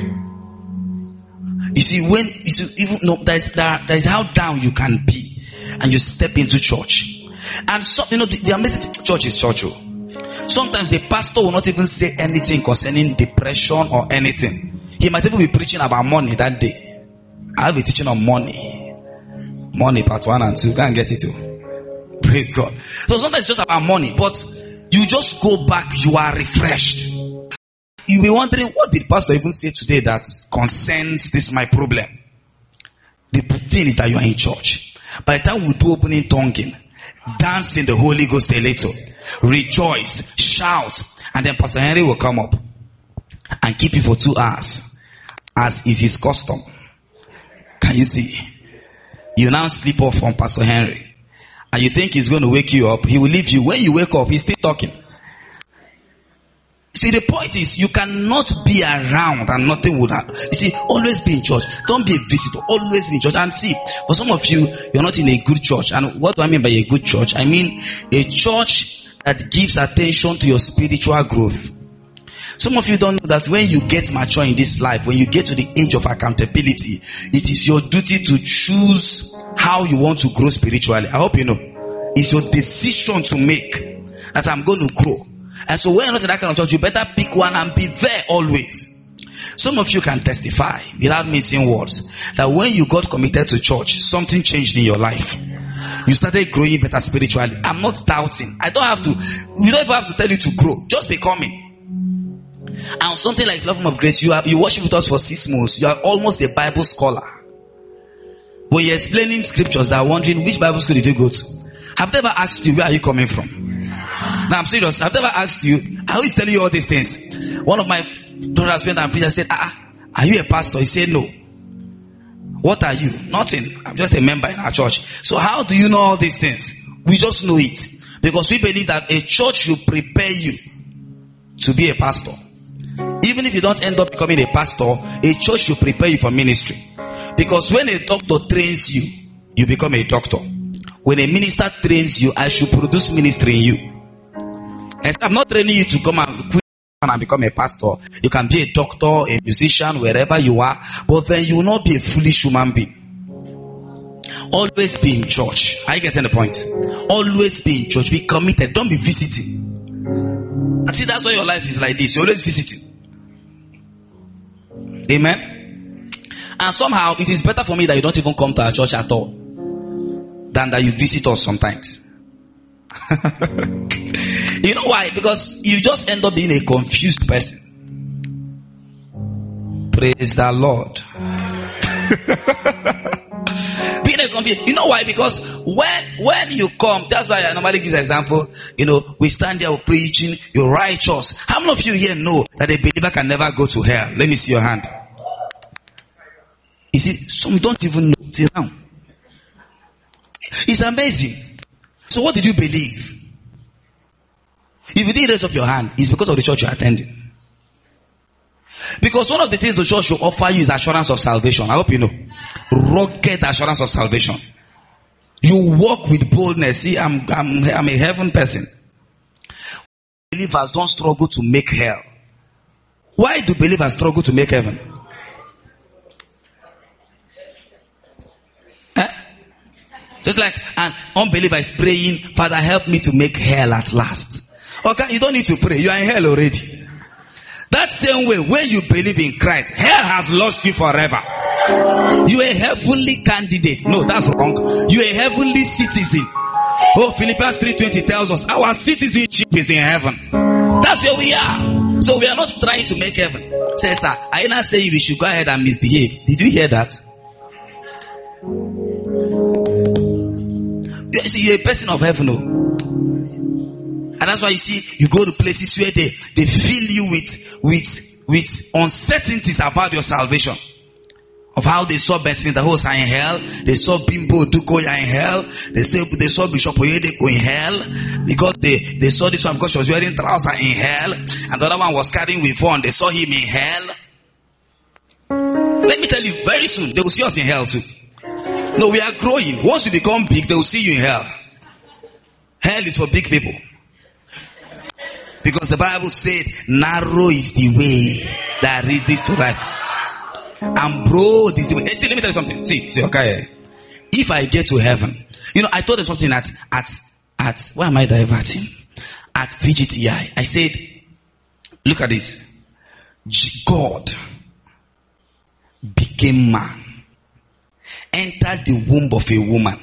You see, there's how down you can be. And you step into church. And so, the amazing church is church. Sometimes the pastor will not even say anything concerning depression or anything. He might even be preaching about money that day. I have a teaching on money. Money part 1 and 2. Go and get it too. Praise God. So sometimes it's just about money. But you just go back. You are refreshed. You'll be wondering, what did pastor even say today that concerns this my problem? The thing is that you are in church. By the time we do opening tonguing, dance in the Holy Ghost a little, rejoice, shout, and then Pastor Henry will come up and keep you for 2 hours, as is his custom. Can you see? You now sleep off on Pastor Henry, and you think he's going to wake you up. He will leave you. When you wake up, he's still talking. See, the point is, you cannot be around and nothing would happen. You see, always be in church. Don't be a visitor. Always be in church. And see, for some of you, you're not in a good church. And what do I mean by a good church? I mean a church that gives attention to your spiritual growth. Some of you don't know that when you get mature in this life, when you get to the age of accountability, it is your duty to choose how you want to grow spiritually. I hope you know. It's your decision to make that I'm going to grow. And so when you're not in that kind of church, you better pick one and be there always. Some of you can testify without missing words that when you got committed to church, something changed in your life. You started growing better spiritually. I'm not doubting. We don't even have to tell you to grow. Just be coming. And something like Love of Grace, you worship with us for 6 months. You are almost a Bible scholar. When you're explaining scriptures, they are wondering, which Bible school did you go to? Have they ever asked you, where are you coming from? Now I'm serious. I've never asked you. I always tell you all these things. One of my brothers went and preached and said, are you a pastor? He said, no. What are you? Nothing. I'm just a member in our church. So how do you know all these things? We just know it. Because we believe that a church should prepare you to be a pastor. Even if you don't end up becoming a pastor, a church should prepare you for ministry. Because when a doctor trains you, you become a doctor. When a minister trains you, I should produce ministry in you. And I'm not training you to come and quit and become a pastor. You can be a doctor, a musician, wherever you are, but then you will not be a foolish human being. Always be in church. Are you getting the point? Always be in church. Be committed. Don't be visiting. I see, that's why your life is like this. You're always visiting. Amen. And somehow it is better for me that you don't even come to our church at all than that you visit us sometimes. You know why? Because you just end up being a confused person. Praise the Lord. Being a confused. You know why? Because when you come, that's why I normally give an example. You know, we stand there preaching, you're righteous. How many of you here know that a believer can never go to hell? Let me see your hand. You see, some don't even know till now. It's amazing. So what did you believe? If you didn't raise up your hand, it's because of the church you're attending. Because one of the things the church should offer you is assurance of salvation. I hope you know. Rugged assurance of salvation. You walk with boldness. See, I'm a heaven person. Believers don't struggle to make hell. Why do believers struggle to make heaven? Just like an unbeliever is praying, Father, help me to make hell at last. Okay, you don't need to pray. You are in hell already. That same way, when you believe in Christ, hell has lost you forever. You are a heavenly candidate. No, that's wrong. You are a heavenly citizen. Oh, Philippians 3:20 tells us our citizenship is in heaven. That's where we are. So we are not trying to make heaven. Say, sir, I not say we should go ahead and misbehave. Did you hear that? You're a person of heaven. And that's why you see, you go to places where they fill you with uncertainties about your salvation. Of how they saw Benson the host are in hell. They saw Bimbo Dukoya in hell. They saw Bishop Oyedeko in hell. Because they saw this one because she was wearing trousers in hell. And the other one was carrying with one. They saw him in hell. Let me tell you, very soon, they will see us in hell too. No, we are growing. Once you become big, they will see you in hell. Hell is for big people. Because the Bible said, narrow is the way that leads this to life. And broad is the way. See, let me tell you something. See, okay. If I get to heaven, you know, I told them something at why am I diverting? At VGTI. I said, look at this. God became man. Entered the womb of a woman.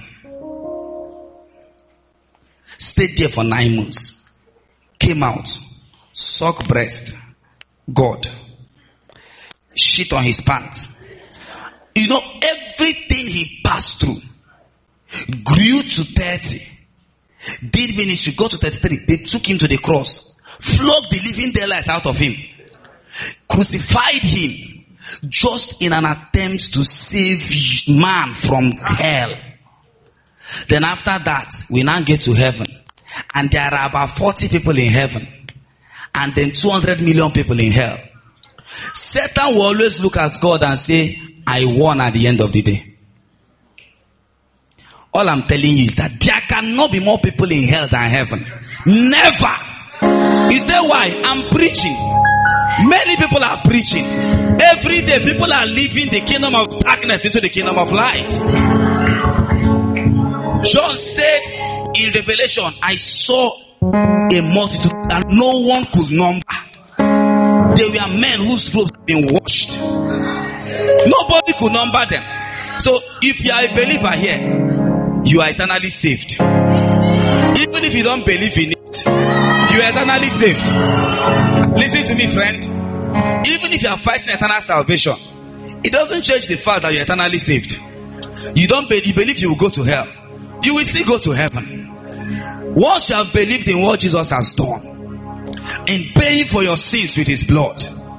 Stayed there for 9 months. Came out. Sucked breast. God. Shit on his pants. You know, everything he passed through. Grew to 30. Did ministry. Got to 33. They took him to the cross. Flogged the living daylight out of him. Crucified him. Just in an attempt to save man from hell. Then after that, we now get to heaven. And there are about 40 people in heaven. And then 200 million people in hell. Satan will always look at God and say, I won at the end of the day. All I'm telling you is that there cannot be more people in hell than heaven. Never. You say why? I'm preaching. Many people are preaching. Every day, people are leaving the kingdom of darkness into the kingdom of light. John said in Revelation, I saw a multitude that no one could number. They were men whose robes had been washed. Nobody could number them. So if you are a believer here, you are eternally saved. Even if you don't believe in it, you are eternally saved. Listen to me, friend. Even if you are fighting eternal salvation, it doesn't change the fact that you are eternally saved. You believe you will go to hell. You will still go to heaven. Once you have believed in what Jesus has done, in paying for your sins with his blood,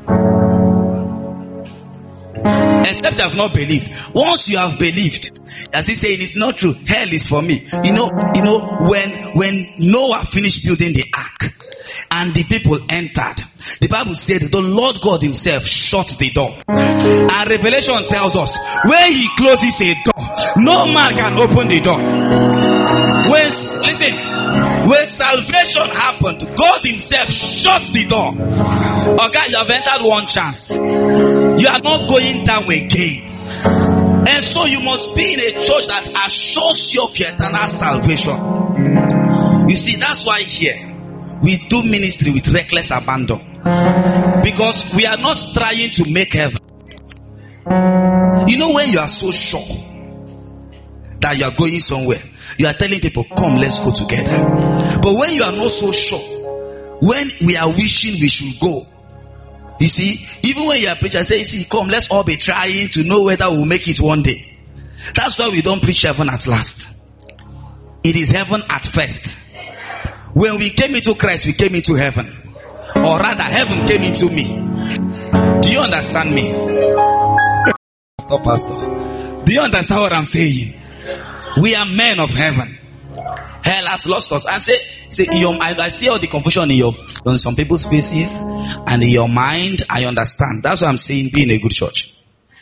except you have not believed. Once you have believed, as he saying, it's not true, hell is for me. You know, when Noah finished building the ark and the people entered, the Bible said the Lord God himself shut the door. And Revelation tells us, when he closes a door, no man can open the door. When salvation happened, God himself shut the door. Okay, you have entered one chance. You are not going down again. And so you must be in a church that assures you of your eternal salvation. You see, that's why here we do ministry with reckless abandon. Because we are not trying to make heaven. You know, when you are so sure that you are going somewhere, you are telling people, come, let's go together. But when you are not so sure, when we are wishing we should go, you see, even when you are preaching, say, see, come, let's all be trying to know whether we'll make it one day. That's why we don't preach heaven at last. It is heaven at first. When we came into Christ, we came into heaven. Or rather, heaven came into me. Do you understand me? Stop, Pastor. Do you understand what I'm saying? We are men of heaven. Hell has lost us. And say I see all the confusion on some people's faces and in your mind. I understand. That's what I'm saying. Be in a good church,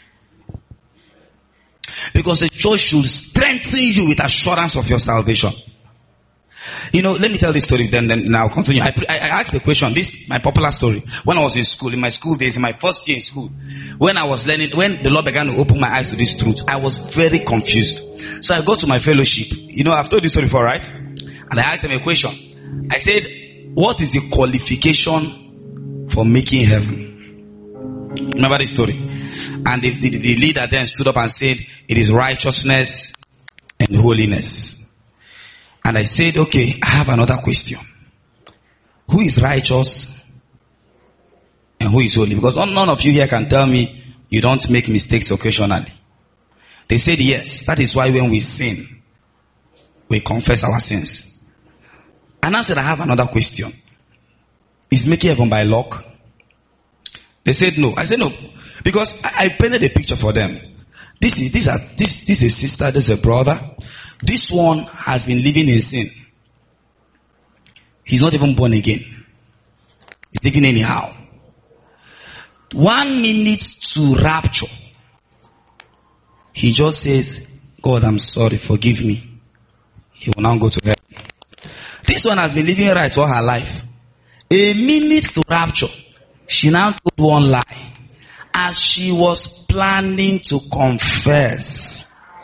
because the church should strengthen you with assurance of your salvation. You know, let me tell this story. Then I'll continue. I asked the question. This my popular story. When I was in school, in my school days, in my first year in school, when I was learning, when the Lord began to open my eyes to this truth, I was very confused. So I go to my fellowship. You know, I've told this story before, right? And I asked them a question. I said, "What is the qualification for making heaven?" Remember this story? And the leader then stood up and said, "It is righteousness and holiness." And I said, okay, I have another question. Who is righteous and who is holy? Because none of you here can tell me you don't make mistakes occasionally. They said yes. That is why when we sin, we confess our sins. And I said, I have another question. Is making heaven by luck? They said no. I said no. Because I painted a picture for them. This is a sister, this is a brother. This one has been living in sin. He's not even born again. He's living anyhow. 1 minute to rapture, he just says, God, I'm sorry, forgive me. He will now go to heaven. This one has been living right all her life. A minute to rapture, she now told one lie. As she was planning to confess,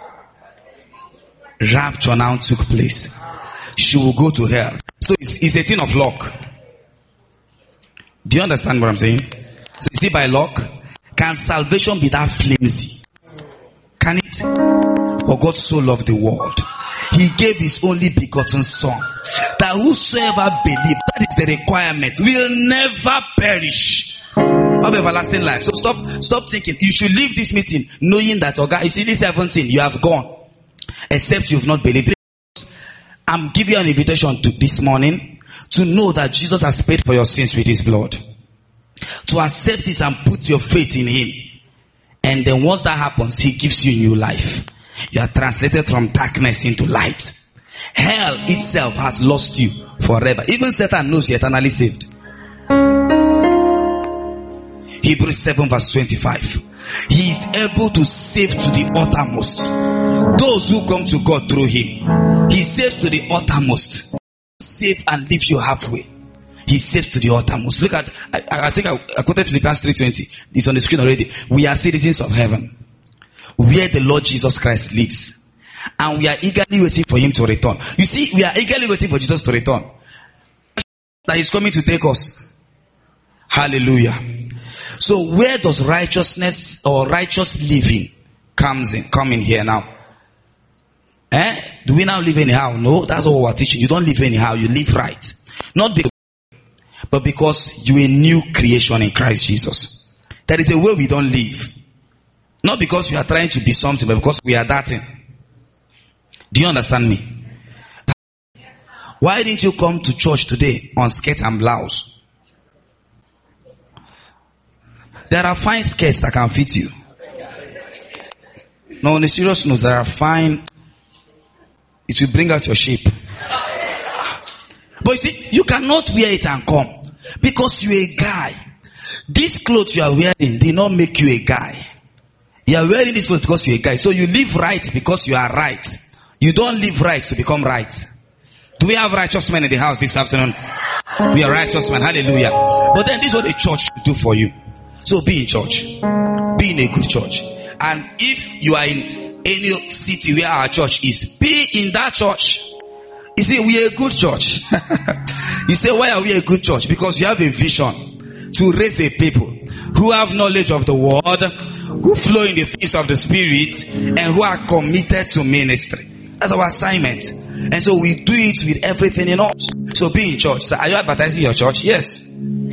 rapture now took place. She will go to hell. So it's a thing of luck. Do you understand what I'm saying? So is it by luck? Can salvation be that flimsy? Can it? For God so loved the world, he gave his only begotten son, that whosoever believes, that is the requirement, will never perish, have everlasting life. So stop thinking. You should leave this meeting knowing that, okay, you see this 17, you have gone. Except you've not believed. I'm giving you an invitation to this morning to know that Jesus has paid for your sins with his blood. To accept this and put your faith in him. And then once that happens, he gives you new life. You are translated from darkness into light. Hell itself has lost you forever. Even Satan knows you're eternally saved. Hebrews 7 verse 25. He is able to save to the uttermost those who come to God through him. He saves to the uttermost. Save and leave you halfway. He saves to the uttermost. Look at, I think I quoted Philippians 3:20. It's on the screen already. We are citizens of heaven, where the Lord Jesus Christ lives. And we are eagerly waiting for him to return. You see, we are eagerly waiting for Jesus to return. That he's coming to take us. Hallelujah. So where does righteousness or righteous living come in here now? Do we now live anyhow? No, that's what we're teaching. You don't live anyhow, you live right. Not because, but because you're a new creation in Christ Jesus. There is a way we don't live. Not because we are trying to be something, but because we are that thing. Do you understand me? Why didn't you come to church today on skirt and blouse? There are fine skirts that can fit you. No, on a serious note, there are fine. It will bring out your shape. But you see, you cannot wear it and come. Because you're a guy. These clothes you are wearing did not make you a guy. You are wearing this clothes because you're a guy. So you live right because you are right. You don't live right to become right. Do we have righteous men in the house this afternoon? We are righteous men. Hallelujah. But then this is what the church should do for you. So be in church. Be in a good church. And if you are in any city where our church is, be in that church. You see, we are a good church. You say, why are we a good church? Because you have a vision to raise a people who have knowledge of the word, who flow in the things of the spirit, and who are committed to ministry. That's our assignment. And so we do it with everything in us. So be in church. So are you advertising your church? Yes.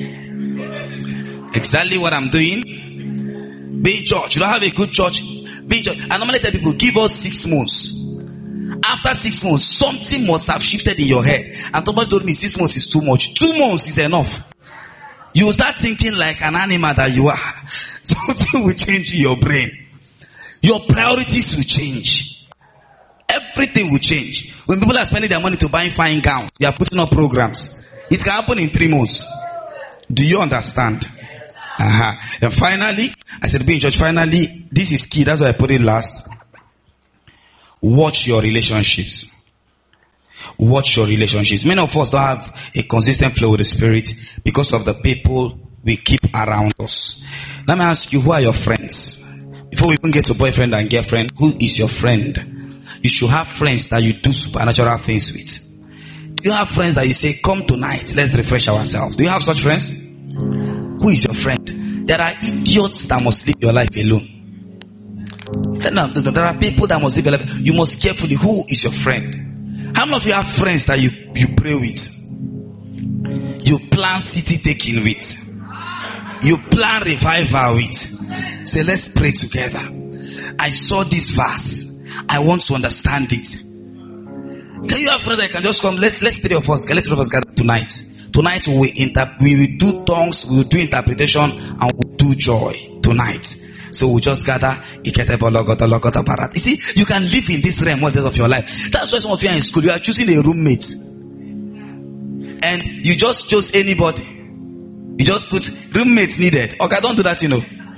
Exactly what I'm doing. Be in church. You don't have a good church. Be in church. I normally tell people, give us 6 months. After 6 months, something must have shifted in your head. And somebody told me 6 months is too much. 2 months is enough. You will start thinking like an animal that you are. Something will change in your brain. Your priorities will change. Everything will change. When people are spending their money to buy fine gowns, they are putting up programs. It can happen in 3 months. Do you understand? And finally, I said be in church. Finally, this is key. That's why I put it last. Watch your relationships. Watch your relationships. Many of us don't have a consistent flow with the Spirit because of the people we keep around us. Let me ask you, who are your friends? Before we even get to boyfriend and girlfriend, who is your friend? You should have friends that you do supernatural things with. Do you have friends that you say, come tonight, let's refresh ourselves? Do you have such friends? Who is your friend? There are idiots that must live your life alone. There are people that must live your life. You must carefully. Who is your friend? How many of you have friends that you pray with? You plan city taking with. You plan revival with. Say, let's pray together. I saw this verse. I want to understand it. Can you have friends that can just come? Let's 3 of us. Let 3 of us gather tonight. Tonight we will do tongues, we will do interpretation, and we will do joy tonight. So we just gather. You see, you can live in this realm one day of your life. That's why some of you are in school. You are choosing a roommate, and you just chose anybody. You just put roommates needed. Okay, don't do that, you know.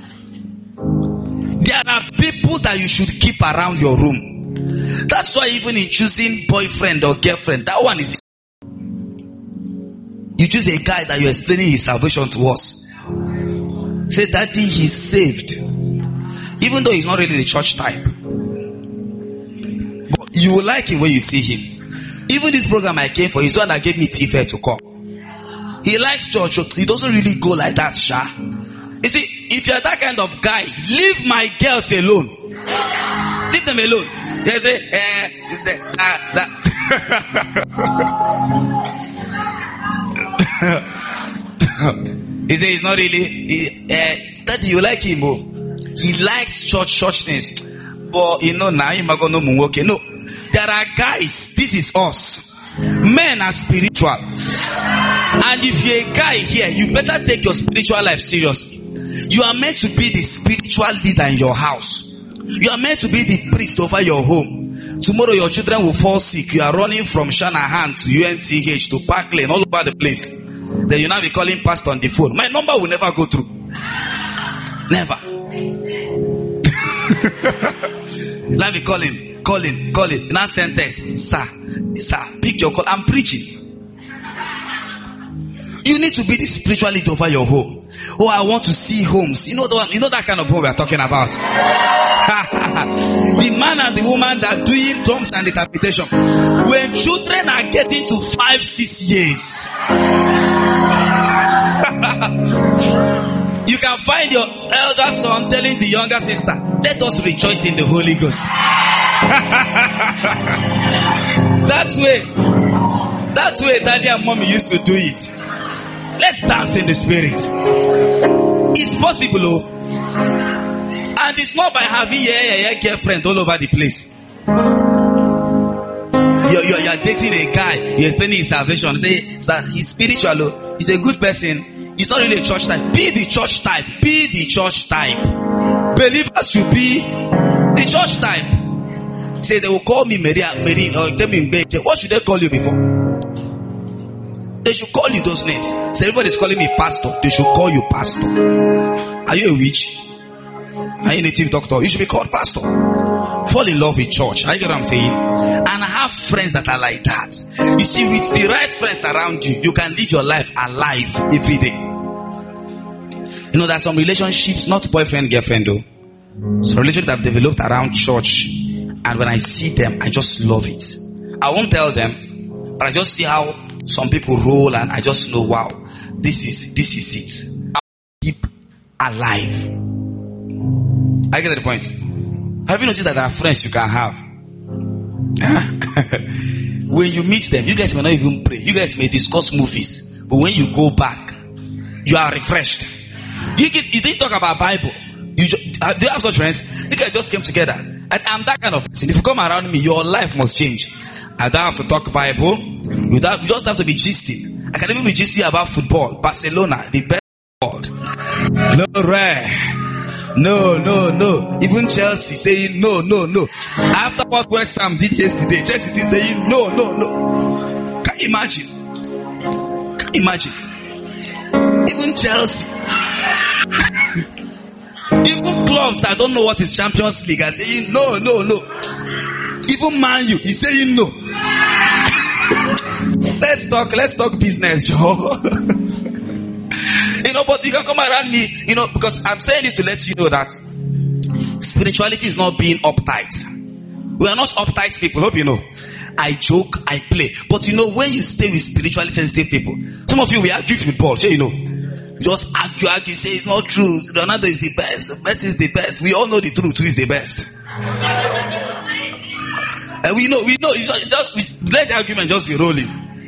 There are people that you should keep around your room. That's why even in choosing boyfriend or girlfriend, that one is. You choose a guy that you're explaining his salvation to us. Say, Daddy, he's saved. Even though he's not really the church type. But you will like him when you see him. Even this program I came for, he's the one that gave me T-Fair to come. He likes church. He doesn't really go like that, Sha. You see, if you're that kind of guy, leave my girls alone. Leave them alone. They say, he says he's not really. Daddy, you like him, oh? He likes church things. But you know now, you're going to move. Okay, no, there are guys. This is us. Men are spiritual, and if you're a guy here, you better take your spiritual life seriously. You are meant to be the spiritual leader in your house. You are meant to be the priest over your home. Tomorrow your children will fall sick. You are running from Shanahan to UNTH to Park Lane, all over the place. Then you now be calling pastor on the phone. My number will never go through. Never. Now be calling. Now sentence, sir, pick your call. I'm preaching. You need to be the spiritual lead over your home. Oh, I want to see homes. You know that kind of home we are talking about. The man and the woman that are doing tongues and interpretation. When children are getting to 5-6 years, you can find your elder son telling the younger sister, let us rejoice in the Holy Ghost. That's way daddy and mommy used to do it. Let's dance in the spirit. It's possible, oh. And it's not by having a girlfriend all over the place. You're dating a guy, you're explaining his salvation, say that he's spiritual, oh. He's a good person. He's not really a church type. Be the church type. Be the church type. Believers should be the church type. Say they will call me Mary, or tell me Mbeke. What should they call you before? They should call you those names. So everybody's calling me pastor. They should call you pastor. Are you a witch? Are you a native doctor? You should be called pastor. Fall in love with church. Are you get what I'm saying? And have friends that are like that. You see, with the right friends around you, you can live your life alive every day. You know, there's some relationships, not boyfriend, girlfriend though. Some relationships that have developed around church. And when I see them, I just love it. I won't tell them, but I just see how some people roll and I just know, wow, this is it. I'll keep alive. I get the point. Have you noticed that there are friends you can have? When you meet them, you guys may not even pray. You guys may discuss movies. But when you go back, you are refreshed. You didn't talk about Bible. Do you have such friends? You guys just came together. And I'm that kind of person. If you come around me, your life must change. I don't have to talk Bible. You just have to be gisting. I can even be gisting about football. Barcelona, the best world. No. Even Chelsea saying no. After what West Ham did yesterday, Chelsea still saying no. Can you imagine? Even Chelsea. Even clubs that don't know what is Champions League are saying no. Even Man U is saying no. Let's talk business, Joe. But you can come around me, because I'm saying this to let you know that spirituality is not being uptight. We are not uptight people, hope you know. I joke, I play. But when you stay with spiritually sensitive people, some of you, we argue football, you just argue, say it's not true. Ronaldo is the best. Messi is the best. We all know the truth. Who is the best? And we know. Just let the argument just be rolling.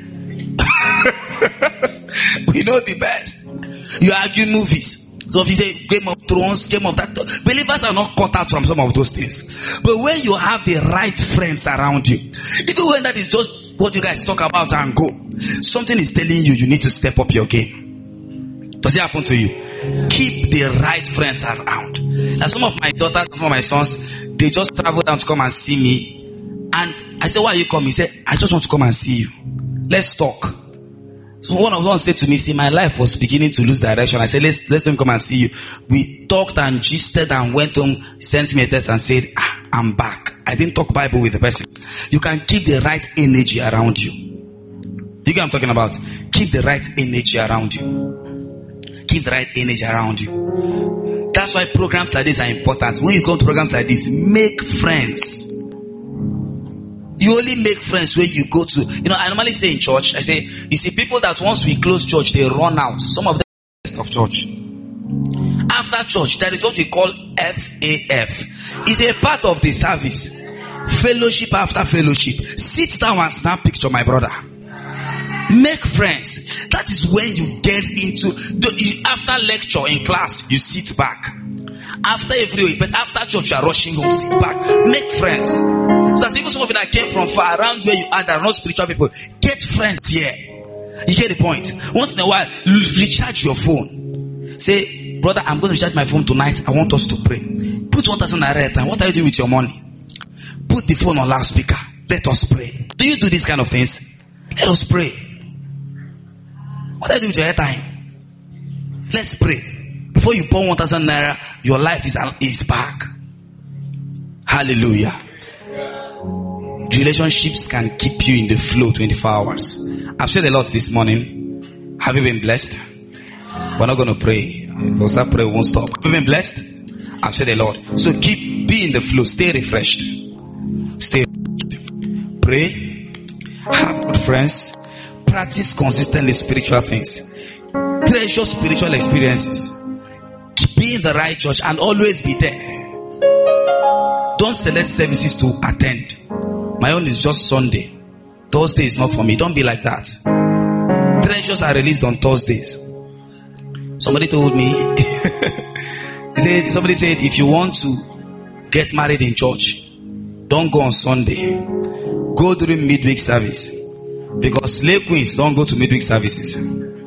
We know the best. You argue movies. So if you say Game of Thrones, Game of that, believers are not cut out from some of those things. But when you have the right friends around you, even when that is just what you guys talk about and go, something is telling you need to step up your game. Does it happen to you? Keep the right friends around. Now some of my daughters, some of my sons, they just travel down to come and see me. And I said, why are you coming? He said, I just want to come and see you. Let's talk. So one of them said to me, see, my life was beginning to lose direction. I said, let's come and see you. We talked and gisted and went home, sent me a text and said, I'm back. I didn't talk Bible with the person. You can keep the right energy around you. You get what I'm talking about? Keep the right energy around you. Keep the right energy around you. That's why programs like this are important. When you come to programs like this, make friends. You only make friends when you go to, I normally say in church, I say, you see people that once we close church, they run out. Some of them are the best of church. After church, there is what we call FAF. It's a part of the service. Fellowship after fellowship. Sit down and snap picture, my brother. Make friends. That is when you get into, after lecture in class, you sit back. After every week, but after church, you are rushing home, sit back. Make friends. So that even some of you that came from far around where you are, that are not spiritual people, get friends here. You get the point? Once in a while, recharge your phone. Say, brother, I'm going to recharge my phone tonight. I want us to pray. Put 1,000 naira. What are you doing with your money? Put the phone on loudspeaker. Let us pray. Do you do these kind of things? Let us pray. What are you doing with your airtime? Let's pray. Before you pour 1,000 naira, your life is back. Hallelujah. Relationships can keep you in the flow 24 hours. I've said a lot this morning. Have you been blessed? We're not going to pray. Because that prayer won't stop. Have you been blessed? I've said the Lord. So be in the flow. Stay refreshed. Pray. Have good friends. Practice consistently spiritual things. Treasure spiritual experiences. Be in the right church and always be there. Don't select services to attend. My own is just Sunday. Thursday is not for me. Don't be like that. Treasures are released on Thursdays. Somebody told me, somebody said, if you want to get married in church, don't go on Sunday. Go during midweek service. Because slave queens don't go to midweek services.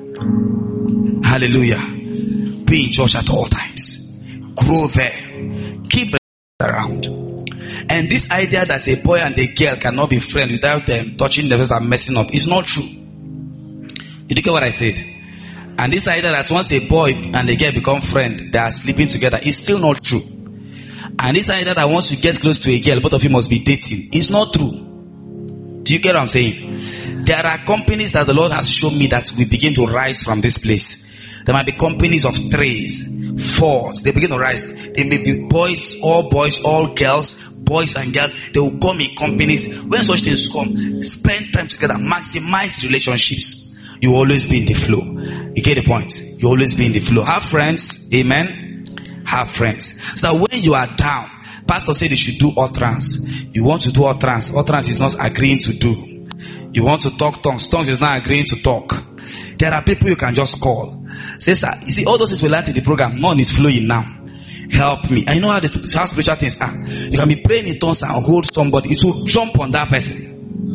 Hallelujah. Be in church at all times. Grow there. Keep around. And this idea that a boy and a girl cannot be friends without them touching themselves and messing up is not true. Did you get what I said? And this idea that once a boy and a girl become friends, they are sleeping together is still not true. And this idea that once you get close to a girl, both of you must be dating is not true. Do you get what I'm saying? There are companies that the Lord has shown me that will begin to rise from this place. There might be companies of 3s, 4s. They begin to rise. They may be boys, all girls, boys and girls. They will come in companies. When such things come, spend time together, maximize relationships. You always be in the flow. You get the point? You always be in the flow. Have friends. Amen. Have friends. So when you are down, pastor said you should do utterance. You want to do utterance. Utterance is not agreeing to do. You want to talk tongues. Tongues is not agreeing to talk. There are people you can just call. Say, sir, you see, all those things we learned in the program, none is flowing now. Help me. I know how spiritual things are. You can be praying in tongues and hold somebody. It will jump on that person.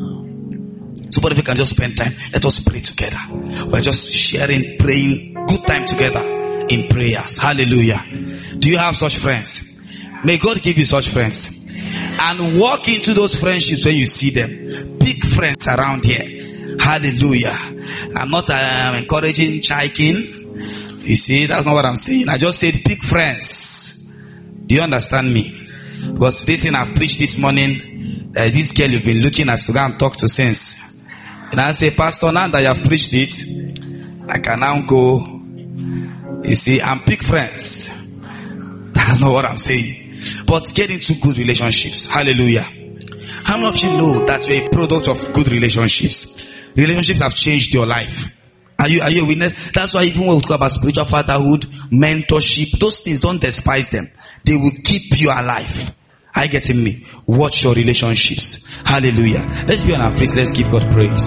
So, but if we can just spend time, let us pray together. We're just sharing, praying, good time together in prayers. Hallelujah. Do you have such friends? May God give you such friends. And walk into those friendships when you see them. Pick friends around here. Hallelujah. I'm not encouraging chiking. You see, that's not what I'm saying. I just said pick friends. Do you understand me? Because this thing I've preached this morning, this girl you've been looking at to go and talk to since. And I say, Pastor, now that you have preached it, I can now go, you see, and pick friends. That's not what I'm saying. But get into good relationships. Hallelujah. How many of you know that you're a product of good relationships? Relationships have changed your life. Are you a witness? That's why even when we talk about spiritual fatherhood, mentorship, those things, don't despise them. They will keep you alive. Are you getting me? Watch your relationships. Hallelujah. Let's be on our feet. Let's give God praise.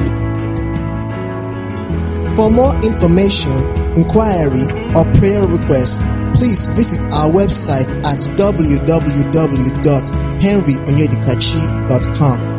For more information, inquiry, or prayer request, please visit our website at www.henryonyedikachi.com.